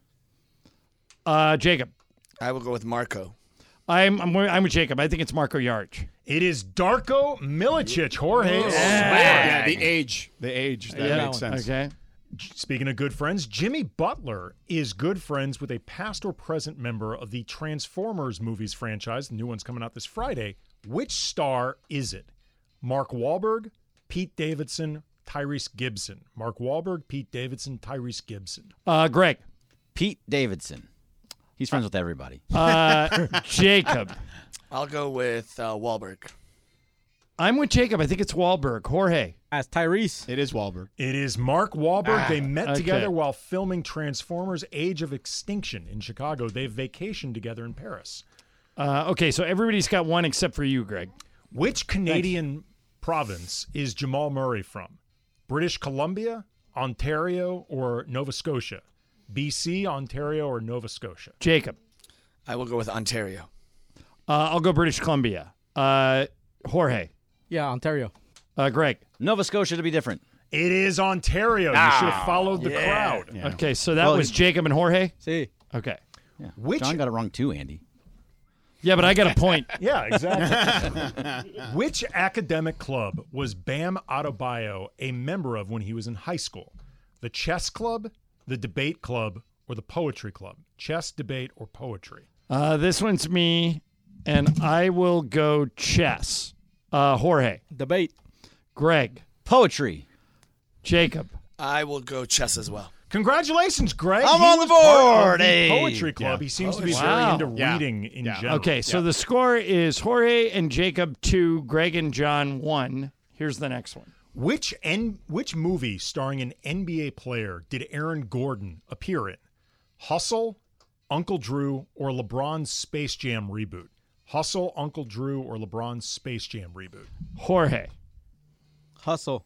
Jacob. I will go with Marco. I'm with Jacob. I think it's Marko Jaric. It is Darko Milicic. Jorge. Yeah, the age. That makes sense. Okay. Speaking of good friends, Jimmy Butler is good friends with a past or present member of the Transformers movies franchise. The new one's coming out this Friday. Which star is it? Mark Wahlberg, Pete Davidson, Tyrese Gibson. Mark Wahlberg, Pete Davidson, Tyrese Gibson. Greg. Pete Davidson. He's friends with everybody. Jacob. I'll go with Wahlberg. I'm with Jacob. I think it's Wahlberg. Jorge. As Tyrese. It is Wahlberg. It is Mark Wahlberg. They met together while filming Transformers Age of Extinction in Chicago. They've vacationed together in Paris. Okay, so everybody's got one except for you, Greg. Which Canadian province is Jamal Murray from? British Columbia, Ontario, or Nova Scotia? BC, Ontario, or Nova Scotia? Jacob. I will go with Ontario. I'll go British Columbia. Jorge. Yeah, Ontario. Greg. Nova Scotia to be different. It is Ontario. You should have followed the crowd. Yeah. Okay, so that was Jacob and Jorge? See. Okay. Yeah. John got it wrong too, Andy. Yeah, but I got a point. Yeah, exactly. Which academic club was Bam Adebayo a member of when he was in high school? The chess club, the debate club, or the poetry club? Chess, debate, or poetry? This one's me, and I will go chess. Jorge. Debate. Greg. Poetry. Jacob. I will go chess as well. Congratulations, Greg. I'm He on the was part of board. the Hey. Poetry club. He seems to be very into reading in general. Okay, so the score is Jorge and Jacob 2, Greg and John 1. Here's the next one. Which movie starring an NBA player did Aaron Gordon appear in? Hustle, Uncle Drew, or LeBron's Space Jam reboot? Hustle, Uncle Drew, or LeBron's Space Jam reboot? Jorge. Hustle.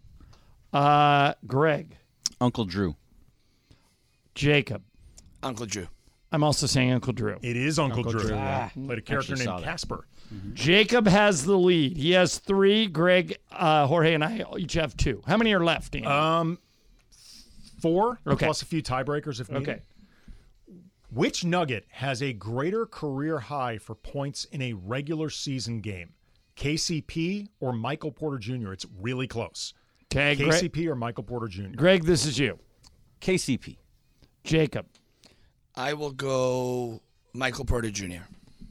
Greg. Uncle Drew. Jacob. Uncle Drew. I'm also saying Uncle Drew. It is Uncle Drew. Played a character Actually saw named that. Casper. Jacob has the lead. He has 3. Greg, Jorge, and I each have 2. How many are left, Andy? 4, Okay. plus a few tiebreakers if needed. Okay. Which Nugget has a greater career high for points in a regular season game? KCP or Michael Porter Jr.? It's really close. Okay, KCP or Michael Porter Jr.? Greg, this is you. KCP. Jacob. I will go Michael Porter Jr.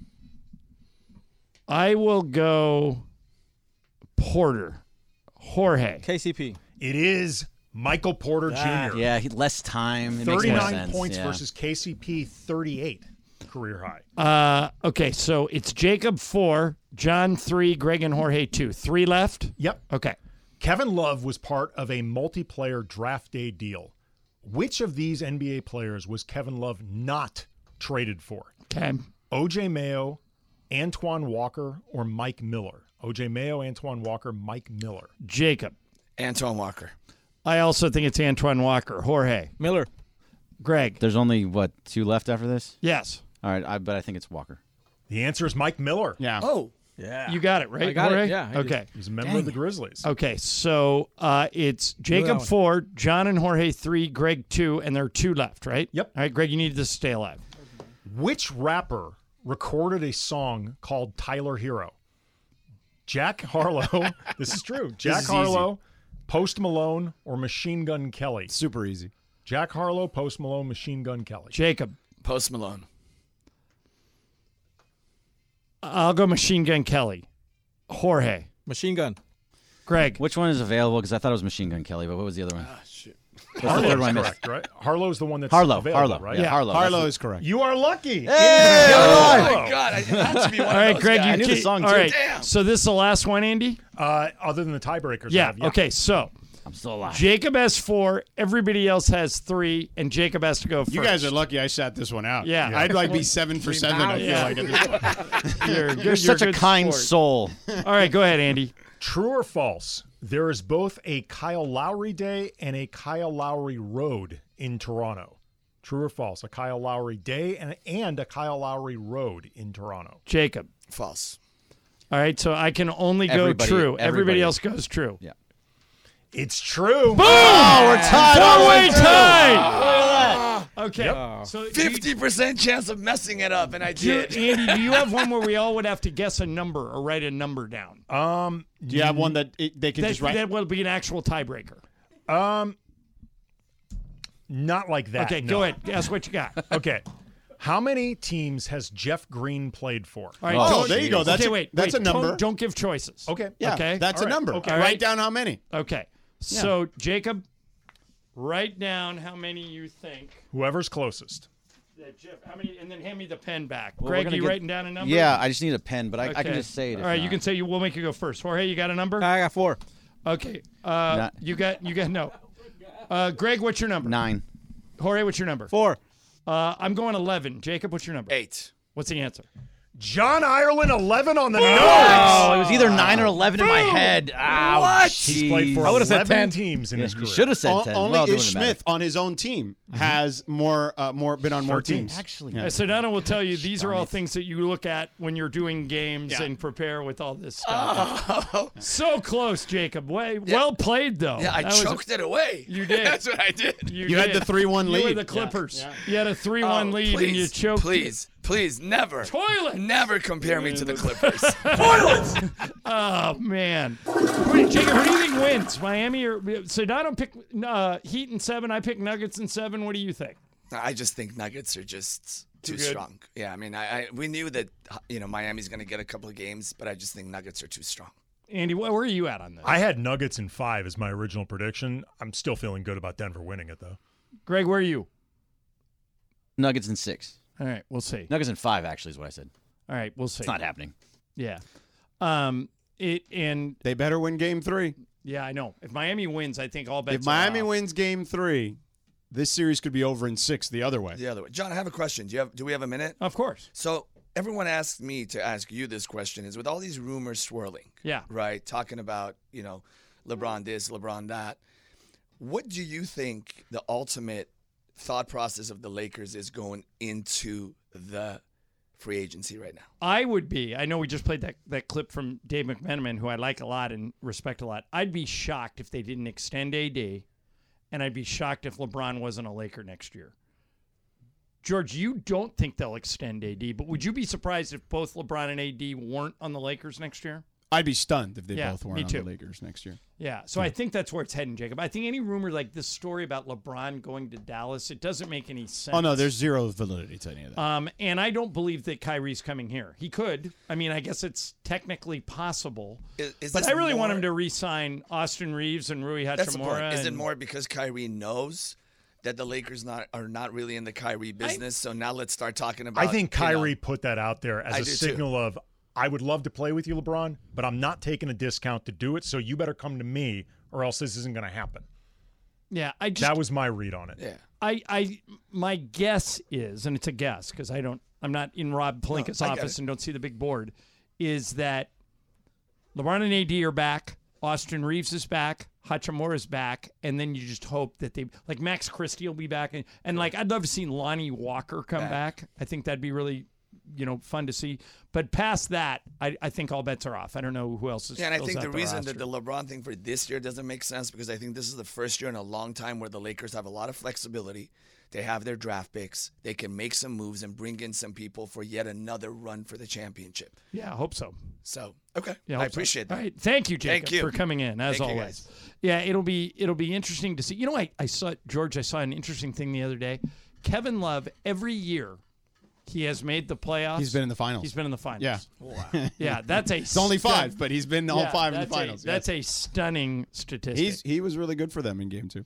I will go Porter. Jorge. KCP. It is Michael Porter Jr. Yeah, less time. It makes more 39 sense. points yeah. versus KCP 38 career high. Okay, so it's Jacob 4, John 3, Greg and Jorge 2. 3 left? Yep. Okay. Kevin Love was part of a multiplayer draft day deal. Which of these NBA players was Kevin Love not traded for? Okay. O.J. Mayo, Antoine Walker, or Mike Miller? O.J. Mayo, Antoine Walker, Mike Miller. Jacob. Antoine Walker. I also think it's Antoine Walker. Jorge. Miller. Greg. There's only, 2 left after this? Yes. All right, but I think it's Walker. The answer is Mike Miller. Yeah. Oh. Yeah. You got it, right? I got Jorge? it, yeah. Okay. He's a member of the Grizzlies. Okay, so it's Jacob one. 4, John and Jorge 3, Greg 2, and there are 2 left, right? Yep. All right, Greg, you need to stay alive. Which rapper recorded a song called Tyler Hero? Jack Harlow. This is true. Jack is Harlow, Post Malone, or Machine Gun Kelly? Super easy. Jack Harlow, Post Malone, Machine Gun Kelly. Jacob. Post Malone. I'll go Machine Gun Kelly. Jorge. Machine Gun. Greg. Which one is available? Because I thought it was Machine Gun Kelly, but what was the other one? Shit. What's the third Harlow's one I missed? correct, right? Harlow's the one that's Harlow. available, right? Yeah, Harlow. Harlow is correct. You are lucky. Hey! Oh, my God. I had to be one All of right, those Greg, guys. you I knew the keep- song, all too. right, Damn. so this is the last one, Andy? Other than the tiebreakers. I Yeah, have, okay, so I'm still alive. Jacob has 4, everybody else has 3, and Jacob has to go first. You guys are lucky I sat this one out. Yeah. I'd like be 7 for 7, I feel Yeah. like, at this point. You're such a good kind sport. soul. All right, go ahead, Andy. True or false? There is both a Kyle Lowry Day and a Kyle Lowry Road in Toronto. True or false? A Kyle Lowry Day and a Kyle Lowry Road in Toronto. Jacob. False. All right, so I can only go Everybody- true. Everybody everybody. else goes true. Yeah. It's true. Boom! Oh, we're tied all the way Four-way through. tie. Okay. So 50% chance of messing it up, and I did. Andy, do you have one where we all would have to guess a number or write a number down? Do you have one that they can just write? That will be an actual tiebreaker. Not like that. Okay, no. go ahead. Guess what you got. Okay. How many teams has Jeff Green played for? All right. Oh, don't- there you go. That's okay, a- wait. that's wait, a number. Don't give choices. Okay. Yeah, Okay. that's All a right. number. Okay. All Write right. down how many. Okay. So, Jacob, write down how many you think. Whoever's closest. How many? And then hand me the pen back. Well, Greg, we're gonna you get- writing down a number? Yeah, I just need a pen, but I can Okay. just say it. All if right, you not. can say we'll make you go first. Jorge, you got a number? I got 4. Okay. Not- You got no. Greg, what's your number? 9. Jorge, what's your number? 4. I'm going 11. Jacob, what's your number? 8. What's the answer? John Ireland, 11 on the Oh, nose. it was either 9 or 11 in my Boom. head. Ow, What? He's played for I would've said 11 10. teams in his You career. should have said 10. Only Well, it Ish wouldn't matter. Smith on his own team has been on more 13. teams. Actually, So Donna will tell you these are all things that you look at when you're doing games Yeah. and prepare with all this stuff. So close, Jacob. Well played, though. Yeah, I That was- choked it away. You did. That's what I did. You had did. the 3-1 You lead. were the Clippers. You had a 3-1 lead and you choked. Please, never. Toilet. Never compare me to the Clippers. Oh man, Jacob, who do you think wins? Miami or Sedano? Pick Heat in 7. I pick Nuggets in 7. What do you think? I just think Nuggets are just too good? strong. Yeah, I mean, we knew that Miami's going to get a couple of games, but I just think Nuggets are too strong. Andy, where are you at on this? I had Nuggets in 5 as my original prediction. I'm still feeling good about Denver winning it, though. Greg, where are you? Nuggets in 6. All right, we'll see. Nuggets in 5, actually, is what I said. All right, we'll see. It's not happening. Yeah. And They better win game 3. Yeah, I know. If Miami wins, I think all bets If Miami are off. wins Game 3, this series could be over in 6 the other way. The other way. John, I have a question. Do we have a minute? Of course. So everyone asked me to ask you this question: is with all these rumors swirling, Yeah. right? Talking about LeBron this, LeBron that. What do you think the ultimate thought process of the Lakers is going into the free agency right now? I would be. I know we just played that clip from Dave McMenamin, who I like a lot and respect a lot. I'd be shocked if they didn't extend AD, and I'd be shocked if LeBron wasn't a Laker next year. George, you don't think they'll extend AD, but would you be surprised if both LeBron and AD weren't on the Lakers next year? I'd be stunned if they Yeah, both me weren't on too. the Lakers next year. Yeah, so I think that's where it's heading, Jacob. I think any rumor like this story about LeBron going to Dallas, it doesn't make any sense. Oh, no, there's zero validity to any of that. And I don't believe that Kyrie's coming here. He could. I mean, I guess it's technically possible. Is but this I really want more- him to re-sign Austin Reeves and Rui That's the point. Hachimura. Is it and- more because Kyrie knows that the Lakers are not really in the Kyrie business? So now let's start talking about. I think Kyrie put that out there as I a do too. signal of, I would love to play with you, LeBron, but I'm not taking a discount to do it, so you better come to me or else this isn't going to happen. Yeah, That was my read on it. Yeah. My guess is, and it's a guess because I'm not in Rob Pelinka's No, I get office it. and don't see the big board, is that LeBron and AD are back, Austin Reeves is back, Hachimura is back, and then you just hope that like Max Christie will be back, and like I'd love to see Lonnie Walker come back. I think that'd be really fun to see. But past that, I think all bets are off. I don't know who else is. Yeah, and I fills think out the reason roster. that the LeBron thing for this year doesn't make sense because I think this is the first year in a long time where the Lakers have a lot of flexibility. They have their draft picks. They can make some moves and bring in some people for yet another run for the championship. Yeah, I hope so. So, okay. Yeah, I hope so. appreciate that. All right. Thank you, Jacob, Thank you. for coming in, as Thank you, always. guys. Yeah, it'll be interesting to see. I saw, George, I saw an interesting thing the other day. Kevin Love, every year, he has made the playoffs. He's been in the finals. He's been in the finals. Yeah. Wow. Yeah, that's a It's only 5, but he's been all 5 in the finals. That's a stunning statistic. He was really good for them in Game 2.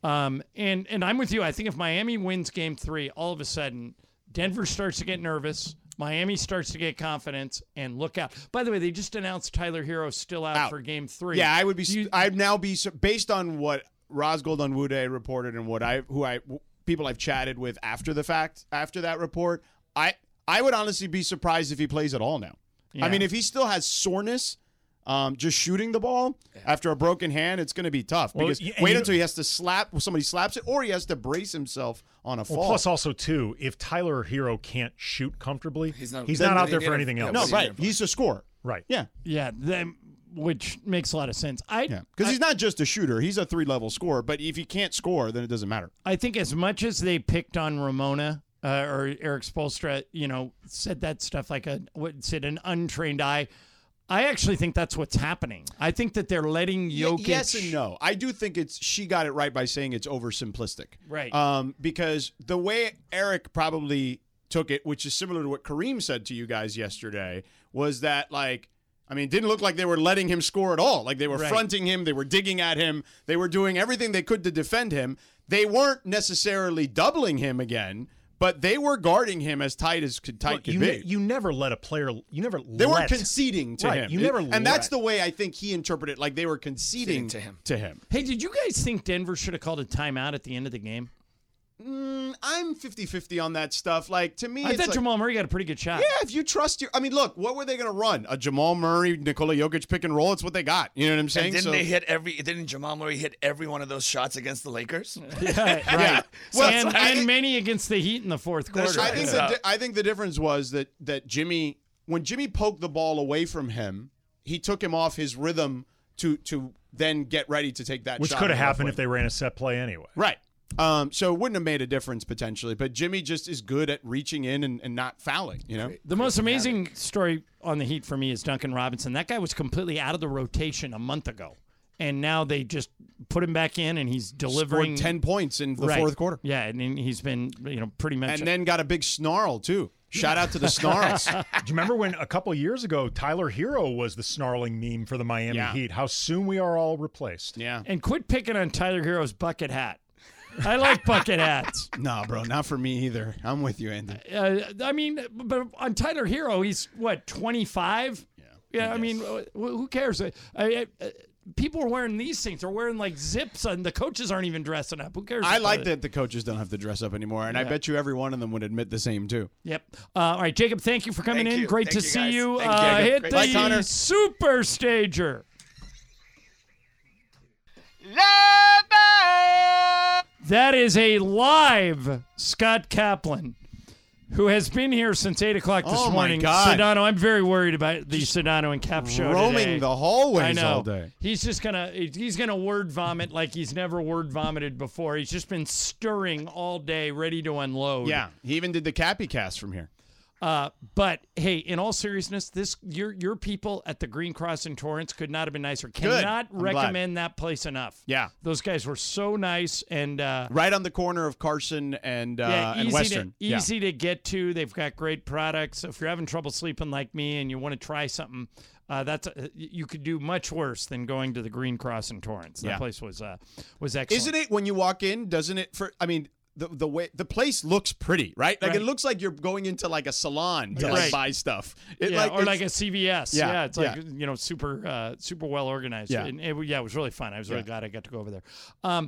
And I'm with you. I think if Miami wins Game 3, all of a sudden Denver starts to get nervous. Miami starts to get confidence, and look out. By the way, they just announced Tyler Hero still out for Game 3. Yeah, I'd now be based on what Rosgold Onwude reported and what people I've chatted with after the fact, after that report, I would honestly be surprised if he plays at all now. Yeah. I mean, if he still has soreness, just shooting the ball after a broken hand, it's going to be tough. Well, Because and wait until he has to somebody slaps it, or he has to brace himself on a fall. Well, plus also, too, if Tyler Hero can't shoot comfortably, he's not then out they there need for him. anything else. No, right. He's a scorer. Right. Yeah. Yeah, which makes a lot of sense. Because he's not just a shooter. He's a 3-level scorer. But if he can't score, then it doesn't matter. I think as much as they picked on Ramona or Eric Spoelstra, said that stuff like an untrained eye, I actually think that's what's happening. I think that they're letting Jokic. Yes and no. I do think she got it right by saying it's oversimplistic. Right. Because the way Eric probably took it, which is similar to what Kareem said to you guys yesterday, was that it didn't look like they were letting him score at all. Like they were fronting him, they were digging at him, they were doing everything they could to defend him. They weren't necessarily doubling him again, but they were guarding him as tight as could be. You never let a player. They weren't conceding to him. You never. And that's the way I think he interpreted it. Like they were conceding to him. Hey, did you guys think Denver should have called a timeout at the end of the game? I'm 50-50 on that stuff. Like, to me, I it's thought like, Jamal Murray got a pretty good shot. yeah, if you trust your... I mean, look, what were they going to run? A Jamal Murray, Nikola Jokic pick and roll? It's what they got. You know what I'm saying? And didn't Jamal Murray hit every one of those shots against the Lakers? Yeah, right. Well, and many against the Heat in the fourth quarter. I think the difference was that Jimmy, when Jimmy poked the ball away from him, he took him off his rhythm to then get ready to take that Which shot. could have happened if they ran a set play anyway. Right. So it wouldn't have made a difference potentially, but Jimmy just is good at reaching in and not fouling, The most amazing story on the Heat for me is Duncan Robinson. That guy was completely out of the rotation a month ago, and now they just put him back in, and he's delivering. Scored 10 points in the fourth quarter. Yeah, and he's been pretty much. And then got a big snarl, too. Shout out to the snarls. Do you remember when a couple of years ago, Tyler Hero was the snarling meme for the Miami Heat? How soon we are all replaced. Yeah. And quit picking on Tyler Hero's bucket hat. I like bucket hats. No, bro, not for me either. I'm with you, Andy. But on Tyler Hero, he's, 25? Yeah, I mean, who cares? people are wearing these things. They're wearing like zips, and the coaches aren't even dressing up. Who cares? I about like it? that the coaches don't have to dress up anymore, and I Yeah. bet you every one of them would admit the same too. Yep. All right, Jacob, thank you for coming in. you. Great Thank to you, see guys. you. Thank you, Jacob. Hit Great the to see you. Connor. super stager. That is a live Scott Kaplan, who has been here since 8 o'clock this Oh, my morning. God. Sedano, I'm very worried about the Sedano and Cap show roaming today. the hallways I know. all day. He's just he's gonna word vomit like he's never word vomited before. He's just been stirring all day, ready to unload. Yeah, he even did the Cappy cast from here. But hey, in all seriousness, your people at the Green Cross in Torrance could not have been nicer. Cannot I'm glad. recommend that place enough. Yeah. Those guys were so nice and Right on the corner of Carson and easy Western. easy to get to. They've got great products. So if you're having trouble sleeping like me and you want to try something, you could do much worse than going to the Green Cross in Torrance. That Yeah. place was excellent. Isn't it when you walk in? Doesn't it? The way the place looks pretty, right? Like Right. it looks like you're going into like a salon to Yes. like Right. buy stuff. Or it's- like a CVS. Yeah, Yeah, it's like yeah. super well organized. Yeah. And it was really fun. I was really glad I got to go over there.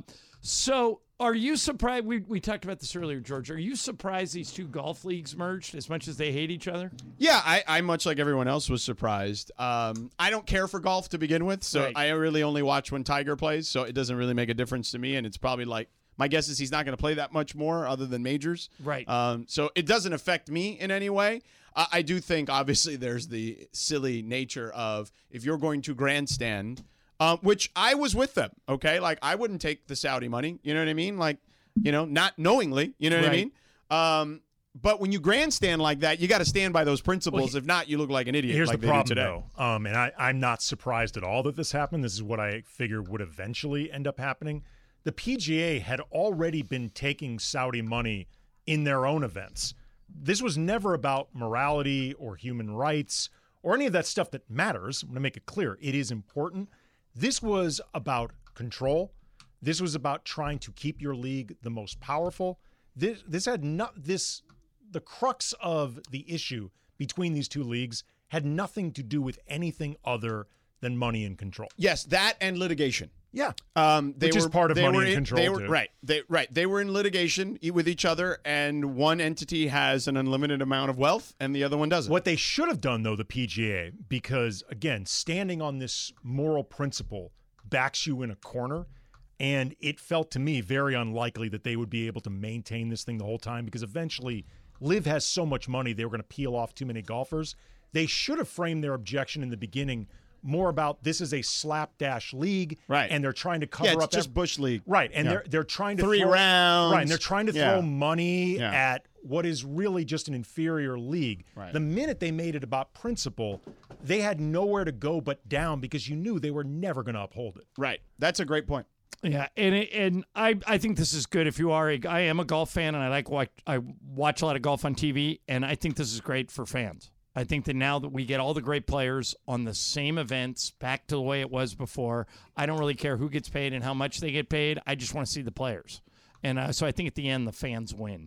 So are you surprised? We talked about this earlier, George. Are you surprised these two golf leagues merged as much as they hate each other? Yeah, I much like everyone else was surprised. I don't care for golf to begin with, so Right. I really only watch when Tiger plays, so it doesn't really make a difference to me. And it's probably like my guess is he's not going to play that much more other than majors. Right. So it doesn't affect me in any way. I do think obviously there's the silly nature of if you're going to grandstand, which I was with them. Okay, like I wouldn't take the Saudi money. You know what I mean? Like, not knowingly. You know what Right. I mean? But when you grandstand like that, you got to stand by those principles. If not, you look like an idiot. Here's like the they do problem, today. though, and I'm not surprised at all that this happened. This is what I figured would eventually end up happening. The PGA had already been taking Saudi money in their own events. This was never about morality or human rights or any of that stuff that matters. I'm going to make it clear. It is important. This was about control. This was about trying to keep your league the most powerful. This had not this. The crux of the issue between these two leagues had nothing to do with anything other than money and control. Yes, that and litigation. Yeah, Which is part of they money were and in, control, They were, too. right. They were in litigation with each other, and one entity has an unlimited amount of wealth, and the other one doesn't. What they should have done, though, the PGA, because, again, standing on this moral principle backs you in a corner, and it felt to me very unlikely that they would be able to maintain this thing the whole time because eventually LIV has so much money they were going to peel off too many golfers. They should have framed their objection in the beginning more about this is a slapdash league, right? And they're trying to cover it's up just Bush League, right? And Yeah. they're trying to 3 throw, rounds, right? And they're trying to Yeah. throw money Yeah. at what is really just an inferior league. Right. The minute they made it about principle, they had nowhere to go but down because you knew they were never going to uphold it. Right. That's a great point. Yeah, and I think this is good if you are I am a golf fan and I watch a lot of golf on TV, and I think this is great for fans. I think that now that we get all the great players on the same events back to the way it was before, I don't really care who gets paid and how much they get paid. I just want to see the players. And so I think at the end, the fans win.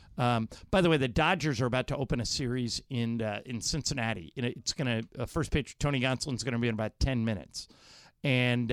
By the way, the Dodgers are about to open a series in Cincinnati. It's going to first pitch, Tony Gonsolin's going to be in about 10 minutes. And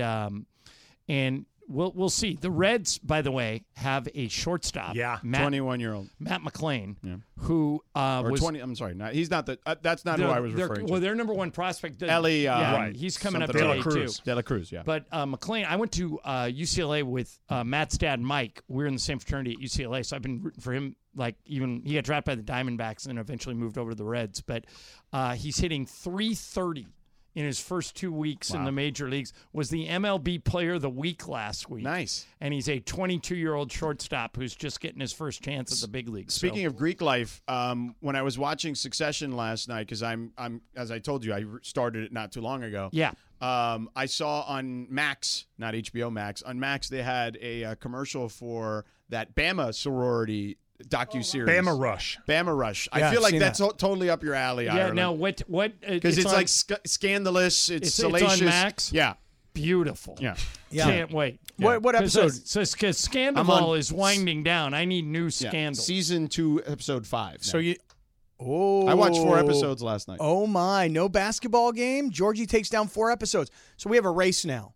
we'll see. The Reds, by the way, have a shortstop. Yeah, Matt, 21-year-old Matt McClain, who or was 20. I'm sorry, he's not the. That's not who I was referring to. Well, their number one prospect, Ellie, right? He's coming up something today or other. too. De La Cruz, yeah. But McClain, I went to UCLA with Matt's dad, Mike. We were in the same fraternity at UCLA, so I've been rooting for him. Like even he got drafted by the Diamondbacks and then eventually moved over to the Reds. But he's hitting .330 in his first 2 weeks in the major leagues. Was the MLB Player of the Week last week. Nice. And he's a 22-year-old shortstop who's just getting his first chance at the big leagues. Speaking of Greek life, when I was watching Succession last night, because I'm as I told you, I started it not too long ago. Yeah. I saw on Max, not HBO Max, on Max they had a commercial for that Bama sorority docuseries. Bama Rush. Bama Rush. Yeah, I feel I've like seen that's that. totally up your alley. Yeah. Ireland. Now what? Because it's on- like scandalous. It's salacious. It's on Max. Yeah. Beautiful. Yeah. Can't wait. What episode? Because Scandal I'm on- is winding down. I need new Yeah. scandal. Season 2, episode 5. So now. you. Oh, I watched 4 episodes last night. Oh my! No basketball game. Georgie takes down 4 episodes. So we have a race now.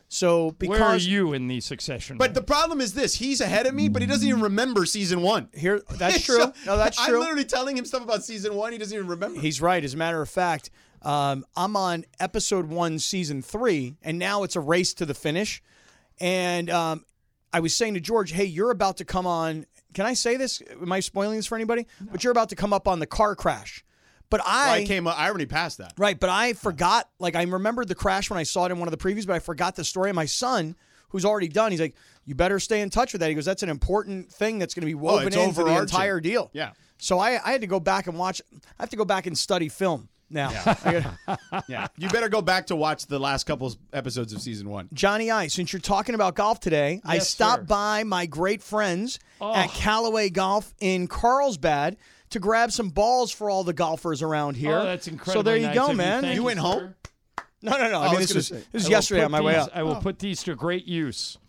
So because where are you in the Succession? But the problem is this: he's ahead of me, but he doesn't even remember season 1. Here, that's true. No, that's true. I'm literally telling him stuff about season 1. He doesn't even remember. He's right. As a matter of fact, I'm on episode 1, season 3, and now it's a race to the finish. And I was saying to George, hey, you're about to come on. Can I say this? Am I spoiling this for anybody? No. But you're about to come up on the car crash. But I already passed that. Right, but I forgot. Like, I remembered the crash when I saw it in one of the previews, but I forgot the story. And my son, who's already done, he's like, you better stay in touch with that. He goes, that's an important thing that's going to be woven into the entire deal. Yeah. So I had to go back and watch. I have to go back and study film now. Yeah. You better go back to watch the last couple episodes of season 1. Johnny I, since you're talking about golf today, I stopped by my great friends at Callaway Golf in Carlsbad to grab some balls for all the golfers around here. Oh, that's incredible. So there you go, man. You went home? No. I mean, this is yesterday on my way up. I will put these to great use.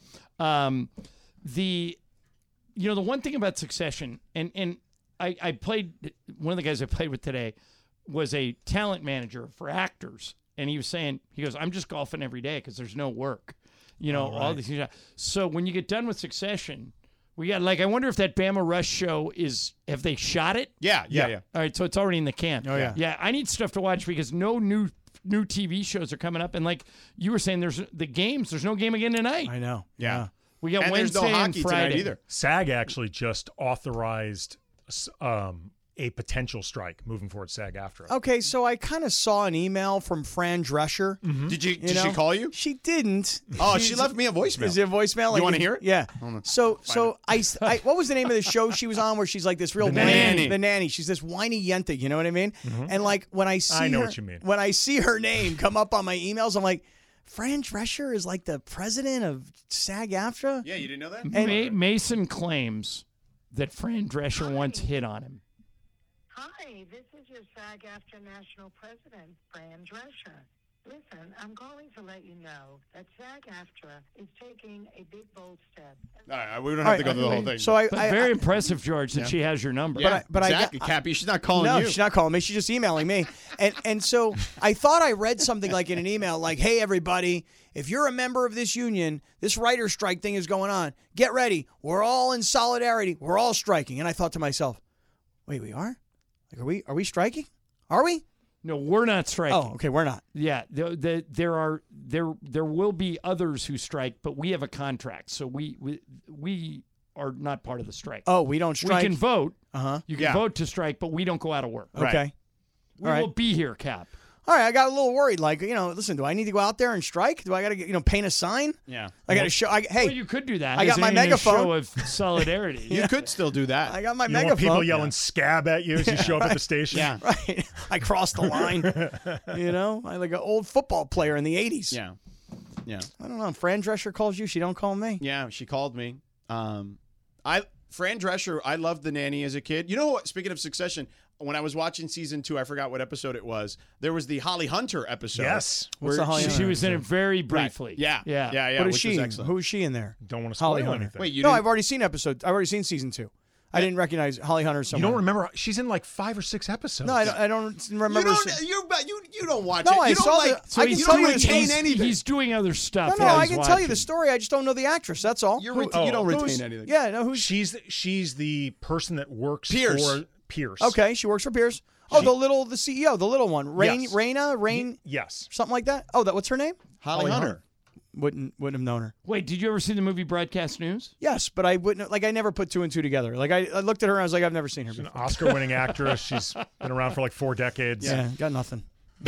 The one thing about Succession, and I played, one of the guys I played with today was a talent manager for actors, and he was saying, he goes, I'm just golfing every day because there's no work. All these things. So when you get done with Succession, we got, I wonder if that Bama Rush show have they shot it? Yeah. All right, so it's already in the can. Oh, yeah. Yeah, I need stuff to watch because no new TV shows are coming up. And like you were saying, there's the games. There's no game again tonight. I know. Yeah. We got and Wednesday there's no and hockey Friday. tonight either. SAG actually just authorized a potential strike moving forward. SAG-AFTRA. Okay, so I kind of saw an email from Fran Drescher. Mm-hmm. Did she call you? She didn't. Oh, she left me a voicemail. Is it a voicemail? You want to hear it? Yeah. So I what was the name of the show she was on where she's like this real nanny? The nanny. She's this whiny yenta, you know what I mean? Mm-hmm. And when I see what you mean. When I see her name come up on my emails, I'm like, Fran Drescher is like the president of SAG-AFTRA? Yeah, you didn't know that? And Mason claims that Fran Drescher once hit on him. Hi, this is your SAG-AFTRA National President, Fran Drescher. Listen, I'm calling to let you know that SAG-AFTRA is taking a big, bold step. All right, we don't have to go through the whole thing. So very impressive, George, that she has your number. Yeah, but exactly, Cappy. She's not calling you. No, she's not calling me. She's just emailing me. And so I thought I read something like in an email like, hey, everybody, if you're a member of this union, this writer's strike thing is going on. Get ready. We're all in solidarity. We're all striking. And I thought to myself, wait, we are? Like, are we striking? Are we? No, we're not striking. Oh, okay, we're not. Yeah, there will be others who strike, but we have a contract, so we are not part of the strike. Oh, we don't strike. We can vote. Uh-huh. You can vote to strike, but we don't go out of work. Okay. We will be here, Cap. All right, I got a little worried. Like, listen, do I need to go out there and strike? Do I got to, paint a sign? Yeah. I got to show. Hey, well, you could do that. I got my megaphone. Show of solidarity. You could still do that. I got my You megaphone. want people yelling "scab" at you as you show up at the station? Yeah. Right. I crossed the line. I like an old football player in the 80s. Yeah. Yeah. I don't know. Fran Drescher calls you. She don't call me. Yeah, she called me. Fran Drescher, I loved The Nanny as a kid. You know what? Speaking of Succession, when I was watching season 2, I forgot what episode it was. There was the Holly Hunter episode. Yes. What's the Holly Hunter? She was in it very briefly. Right. Yeah. What is which she? was excellent. Who is she in there? Don't want to spoil Holly Hunter. anything. Wait, I've already seen episode. I've already seen season 2. I didn't recognize Holly Hunter somewhere. You don't remember? She's in like 5 or 6 episodes. No, I don't remember. You don't watch No, it. I You don't saw like. the- I can tell you retain anything. He's doing other stuff. No, while I he's can tell you watching. the story. I just don't know the actress. That's all. You don't retain anything. Yeah, no, who's She's the person that works Pierce. for Pierce. Okay, she works for Pierce. Oh, the CEO, the little one, Yes. Raina, Yes. something like that. Oh, what's her name? Holly Hunter. Wouldn't have known her. Wait, did you ever see the movie Broadcast News? Yes, but I wouldn't. Like, I never put 2 and 2 together. Like, I looked at her and I was like, I've never seen her She's an before. Oscar-winning actress. She's been around for like 4 decades. Yeah, got nothing.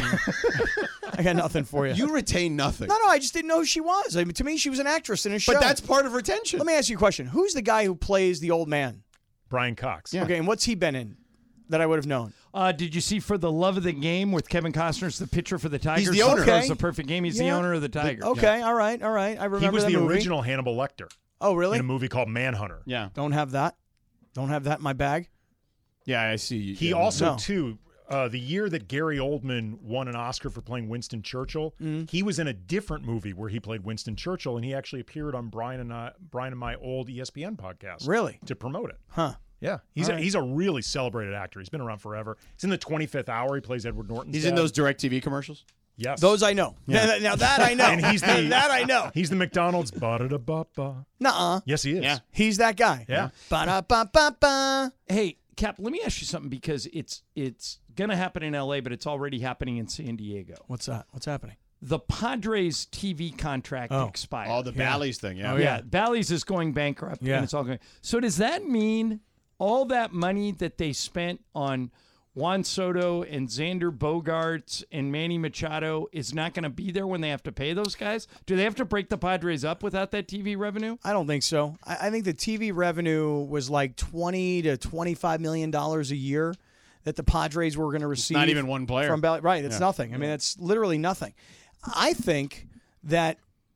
I got nothing for you. You retain nothing. No, I just didn't know who she was. I mean, to me, she was an actress in a show. But that's part of retention. Let me ask you a question. Who's the guy who plays the old man? Brian Cox. Okay, and what's he been in that I would have known? Did you see For the Love of the Game with Kevin Costner's the pitcher for the Tigers? He's the owner. It's the perfect game. He's the Yeah. owner of the Tigers. Okay, all right. I remember He was that the movie. original Hannibal Lecter Oh, really? in a movie called Manhunter. Yeah. Don't have that. Don't have that in my bag. Yeah, I see. You. He yeah. also, No. too, the year that Gary Oldman won an Oscar for playing Winston Churchill, he was in a different movie where he played Winston Churchill, and he actually appeared on Brian and my old ESPN podcast. Really? To promote it. Huh. Yeah. He's a really celebrated actor. He's been around forever. He's in the 25th Hour. He plays Edward Norton's He's dad. in those DirecTV commercials. Yes. Those I know. Yeah. Now that I know. And he's the that I know. He's the McDonald's ba-da-da-ba-ba. Nuh-uh. Yes, he is. Yeah. He's that guy. Yeah. Ba-da-ba-ba-ba. Hey, Cap, let me ask you something because it's going to happen in L.A., but it's already happening in San Diego. What's that? What's happening? The Padres TV contract expired. Oh, the Bally's thing, yeah. Oh, yeah. Bally's is going bankrupt, Yeah. and it's all going. So does that mean all that money that they spent on Juan Soto and Xander Bogaerts and Manny Machado is not going to be there when they have to pay those guys? Do they have to break the Padres up without that TV revenue? I don't think so. I think the TV revenue was like $20 to $25 million a year that the Padres were going to receive. not even one player. From right, it's Yeah. nothing. I mean, it's literally nothing. I think that,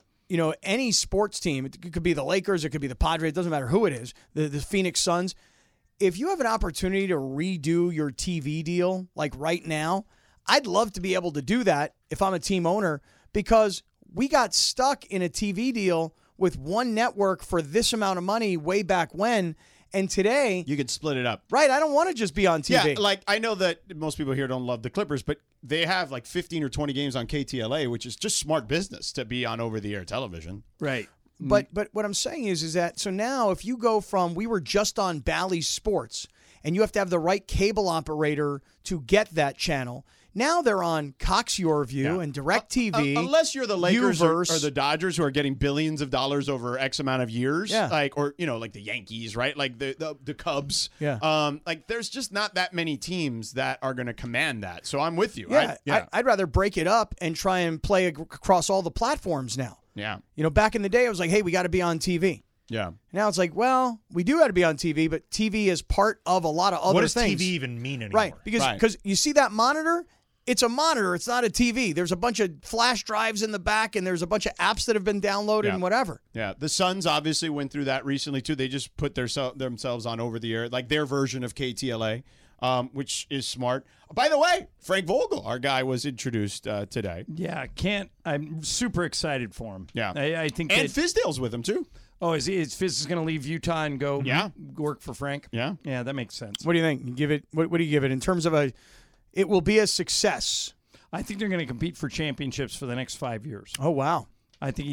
any sports team, it could be the Lakers, it could be the Padres, it doesn't matter who it is, the Phoenix Suns, if you have an opportunity to redo your TV deal, like right now, I'd love to be able to do that if I'm a team owner, because we got stuck in a TV deal with one network for this amount of money way back when, and today you could split it up. Right, I don't want to just be on TV. Yeah, like I know that most people here don't love the Clippers, but they have like 15 or 20 games on KTLA, which is just smart business to be on over-the-air television. Right. But what I'm saying is that so now if you go from we were just on Bally Sports and you have to have the right cable operator to get that channel. Now they're on Cox Yorview and DirecTV. Unless you're the Lakers or Uverse. the Dodgers who are getting billions of dollars over X amount of years, Yeah. like like the Yankees, right? Like the Cubs. Yeah. Like there's just not that many teams that are going to command that. So I'm with you. Yeah, I'd rather break it up and try and play across all the platforms now. Yeah. Back in the day, I was like, hey, we got to be on TV. Yeah. Now it's like, well, we do got to be on TV, but TV is part of a lot of other What does things. TV even mean anymore? Right, because you see that monitor? It's a monitor. It's not a TV. There's a bunch of flash drives in the back, and there's a bunch of apps that have been downloaded and whatever. Yeah, the Suns obviously went through that recently too. They just put themselves on over the air, like their version of KTLA, which is smart. By the way, Frank Vogel, our guy, was introduced today. Yeah, I'm super excited for him. Yeah, I think and Fizdale's with him too. Oh, is Fizz going to leave Utah and go work for Frank? Yeah, that makes sense. What do you think? You give it. What do you give it in terms of it will be a success. I think they're going to compete for championships for the next 5 years. Oh wow! I think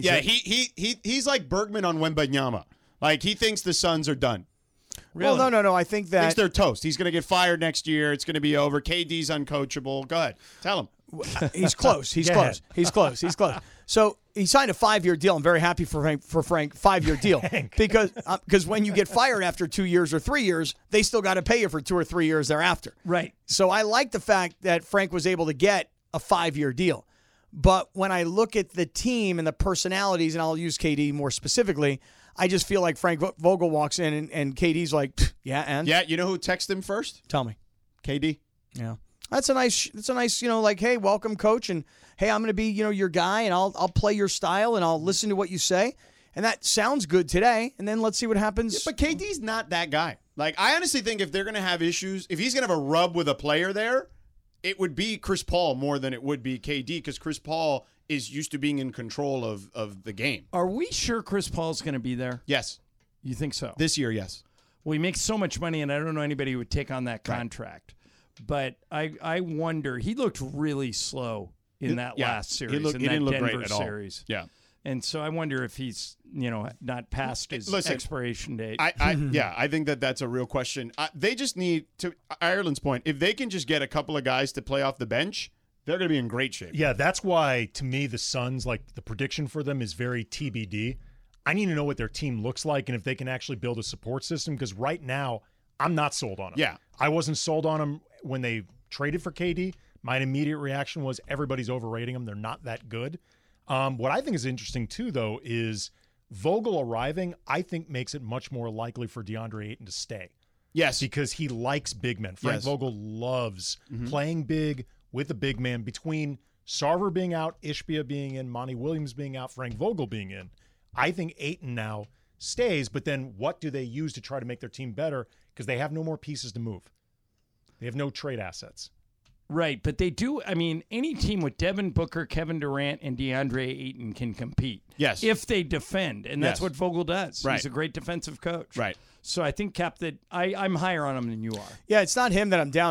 he's like Bergman on Wembanyama. Like he thinks the Suns are done. Really? Well, no. I think that thinks they're toast. He's going to get fired next year. It's going to be over. KD's uncoachable. Go ahead, tell him. He's close. He's close. He's close. He's close. So he signed a 5-year deal. I'm very happy for Frank 5-year deal because when you get fired after 2 years or 3 years, they still got to pay you for 2 or 3 years thereafter. Right. So I like the fact that Frank was able to get a 5-year deal. But when I look at the team and the personalities, and I'll use KD more specifically, I just feel like Frank Vogel walks in and KD's like, yeah, and you know who texted him first? Tell me, KD. Yeah. That's a nice, like, hey, welcome, coach, and hey, I'm going to be, your guy, and I'll play your style, and I'll listen to what you say, and that sounds good today, and then let's see what happens. Yeah, but KD's not that guy. Like, I honestly think if they're going to have issues, if he's going to have a rub with a player there, it would be Chris Paul more than it would be KD, because Chris Paul is used to being in control of the game. Are we sure Chris Paul's going to be there? Yes. You think so? This year, yes. Well, he makes so much money, and I don't know anybody who would take on that contract. But I wonder, he looked really slow in that last series, he didn't look Denver great at all. series. Yeah. And so I wonder if he's, not past his expiration date. I think that's a real question. They just need, to Ireland's point, if they can just get a couple of guys to play off the bench, they're going to be in great shape. Yeah, that's why, to me, the Suns, like the prediction for them is very TBD. I need to know what their team looks like and if they can actually build a support system, because right now, I'm not sold on them. Yeah. I wasn't sold on them when they traded for KD. My immediate reaction was everybody's overrating them. They're not that good. What I think is interesting, too, though, is Vogel arriving, I think, makes it much more likely for DeAndre Ayton to stay. Yes. Because he likes big men. Frank Vogel loves playing big with a big man. Between Sarver being out, Ishbia being in, Monty Williams being out, Frank Vogel being in, I think Ayton now stays. But then what do they use to try to make their team better? Because they have no more pieces to move. They have no trade assets. Right, but they do. I mean, any team with Devin Booker, Kevin Durant, and DeAndre Ayton can compete. Yes. If they defend, and that's Yes. what Vogel does. Right. He's a great defensive coach. Right. So I think, Cap, that I'm higher on him than you are. Yeah, it's not him that I'm down on.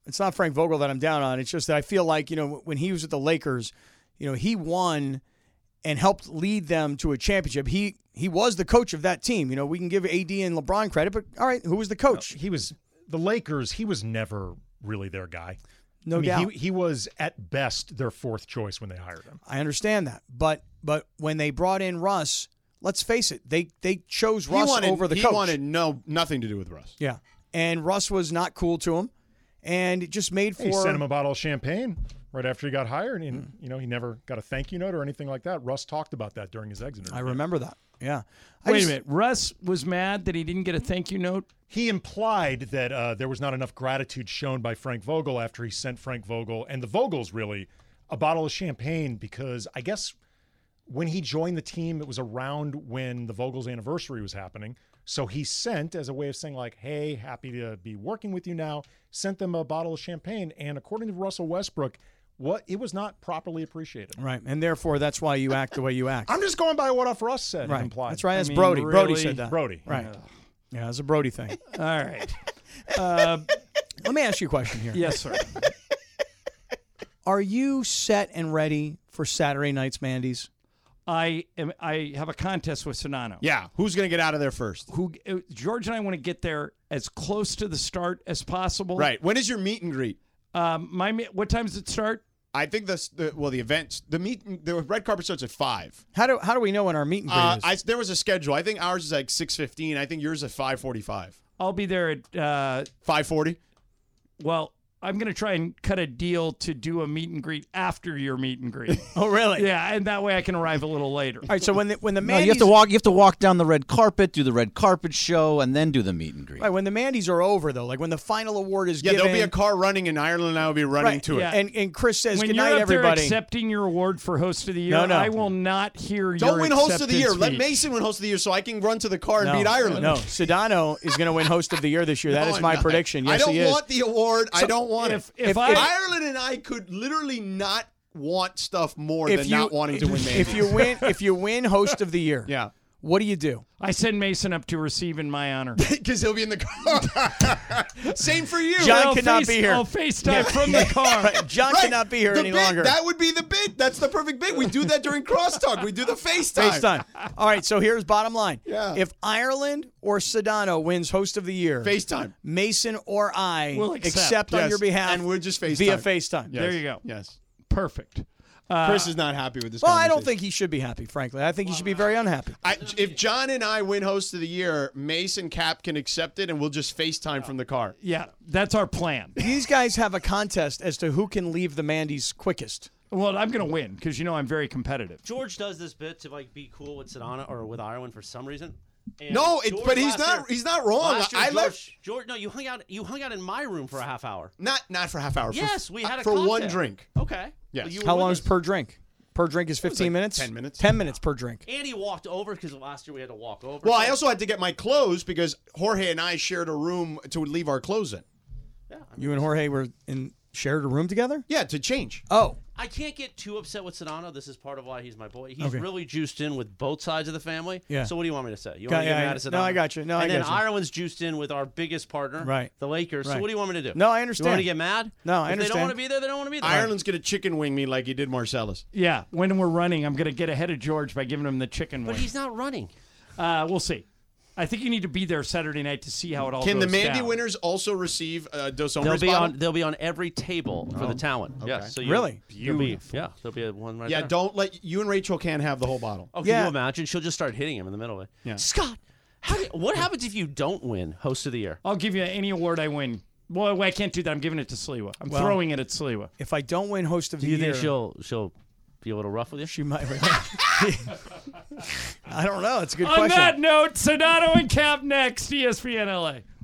It's not Frank Vogel that I'm down on. It's just that I feel like, when he was at the Lakers, he won and helped lead them to a championship. He was the coach of that team. We can give AD and LeBron credit, but all right, who was the coach? He was the Lakers. He was never really their guy. No doubt. He was at best their fourth choice when they hired him. I understand that, but when they brought in Russ, let's face it, they chose Russ over the coach. He wanted nothing to do with Russ. Yeah, and Russ was not cool to him, and it just made for. He sent him a bottle of champagne right after he got hired, and he never got a thank you note or anything like that. Russ talked about that during his exit interview. I remember that. Yeah. Wait a minute. Russ was mad that he didn't get a thank you note? He implied that there was not enough gratitude shown by Frank Vogel after he sent Frank Vogel, and the Vogels really, a bottle of champagne because I guess when he joined the team, it was around when the Vogels' anniversary was happening. So he sent, as a way of saying like, hey, happy to be working with you now, sent them a bottle of champagne. And according to Russell Westbrook, it was not properly appreciated. Right, and therefore that's why you act the way you act. I'm just going by what Russ said. Right, implied. that's right. That's Brody. Really? Brody said that. Brody. Right. Yeah, it's a Brody thing. All right. Let me ask you a question here. Yes, sir. Are you set and ready for Saturday night's Mandy's? I have a contest with Sedano. Yeah, who's going to get out of there first? George and I want to get there as close to the start as possible. Right. When is your meet and greet? What time does it start? I think the events, the red carpet starts at 5. How do we know when our meet and greet is? There was a schedule. I think ours is like 6:15. I think yours is 5:45. I'll be there at 5:40. Well, I'm going to try and cut a deal to do a meet and greet after your meet and greet. Oh, really? Yeah, and that way I can arrive a little later. All right, so when the No, Mandy's... you have to walk down the red carpet, do the red carpet show, and then do the meet and greet. Right, when the Mandy's are over, though, like when the final award is given... there'll be a car running in Ireland, and I will be running to it. Yeah. And Chris says, when good you're night, up everybody. There accepting your award for Host of the Year, No. I will not hear your Don't win Host of the Year. acceptance Let speech. Mason win Host of the Year so I can run to the car and beat Ireland. No, Sedano is going to win Host of the Year this year. That is my prediction. Yes, I he don't is. want the award. I don't want it. If Ireland and I could literally not want stuff more than not wanting to win Mandy's. If you win Host of the Year, yeah. What do you do? I send Mason up to receive in my honor. Because he'll be in the car. Same for you. John cannot be here. I'll FaceTime from the car. Right. John cannot be here any longer. That would be the bit. That's the perfect bit. We do that during crosstalk. We do the FaceTime. All right, so here's bottom line. Yeah. If Ireland or Sedano wins Host of the Year, FaceTime. Mason or I will accept on your behalf, and we'll just FaceTime. via FaceTime. Yes. There you go. Yes. Perfect. Chris is not happy with this Well, I conversation. don't think he should be happy, frankly. I think he should be very unhappy. If John and I win Host of the Year, Mason Cap can accept it, and we'll just FaceTime from the car. Yeah, that's our plan. These guys have a contest as to who can leave the Mandy's quickest. Well, I'm going to win because I'm very competitive. George does this bit to be cool with Sedano or with Ireland for some reason. And No, George but he's last not. He's not wrong. Last year, I George, left. George, no, you hung out in my room for a half hour. Not for a half hour. Yes, we had a for one cocktail. drink. Okay. Yes. But you were How with long us. is per drink? Per drink is 15 minutes? 10 minutes. 10 minutes per drink. And he walked over because last year we had to walk over. Well, I also had to get my clothes because Jorge and I shared a room to leave our clothes in. You and Jorge were shared a room together? Yeah, to change. Oh. I can't get too upset with Sedano. This is part of why he's my boy. He's Okay. really juiced in with both sides of the family. Yeah. So what do you want me to say? You Got- want to get yeah, mad at Sedano? no, I got you. No, and I then got you. Ireland's juiced in with our biggest partner, Right. the Lakers. So Right. what do you want me to do? No, I You understand. want me to get mad? No, I If they understand. don't want to be there, they don't want to be there. Ireland's going to chicken wing me like he did Marcellus. Yeah, when we're running, I'm going to get ahead of George by giving him the chicken But wing. he's not running. We'll see. I think you need to be there Saturday night to see how it all Can goes the Mandy down. winners also receive Dos They'll Hombres be bottle? on. They'll be on every table for the talent. Okay. Yes. So you, Really? There'll be a one right Yeah, there. don't let you and Rachel can't have the whole bottle. Oh, can you imagine? She'll just start hitting him in the middle of it. Yeah. Scott, what happens if you don't win Host of the Year? I'll give you any award I win. Well, I can't do that. I'm giving it to Sliwa. I'm Well, throwing it at Sliwa. If I don't win Host of Do the you Year... think she'll be a little rough with you? She might. I don't know. It's a good On question. that note, Sedano and Cap next, ESPN LA.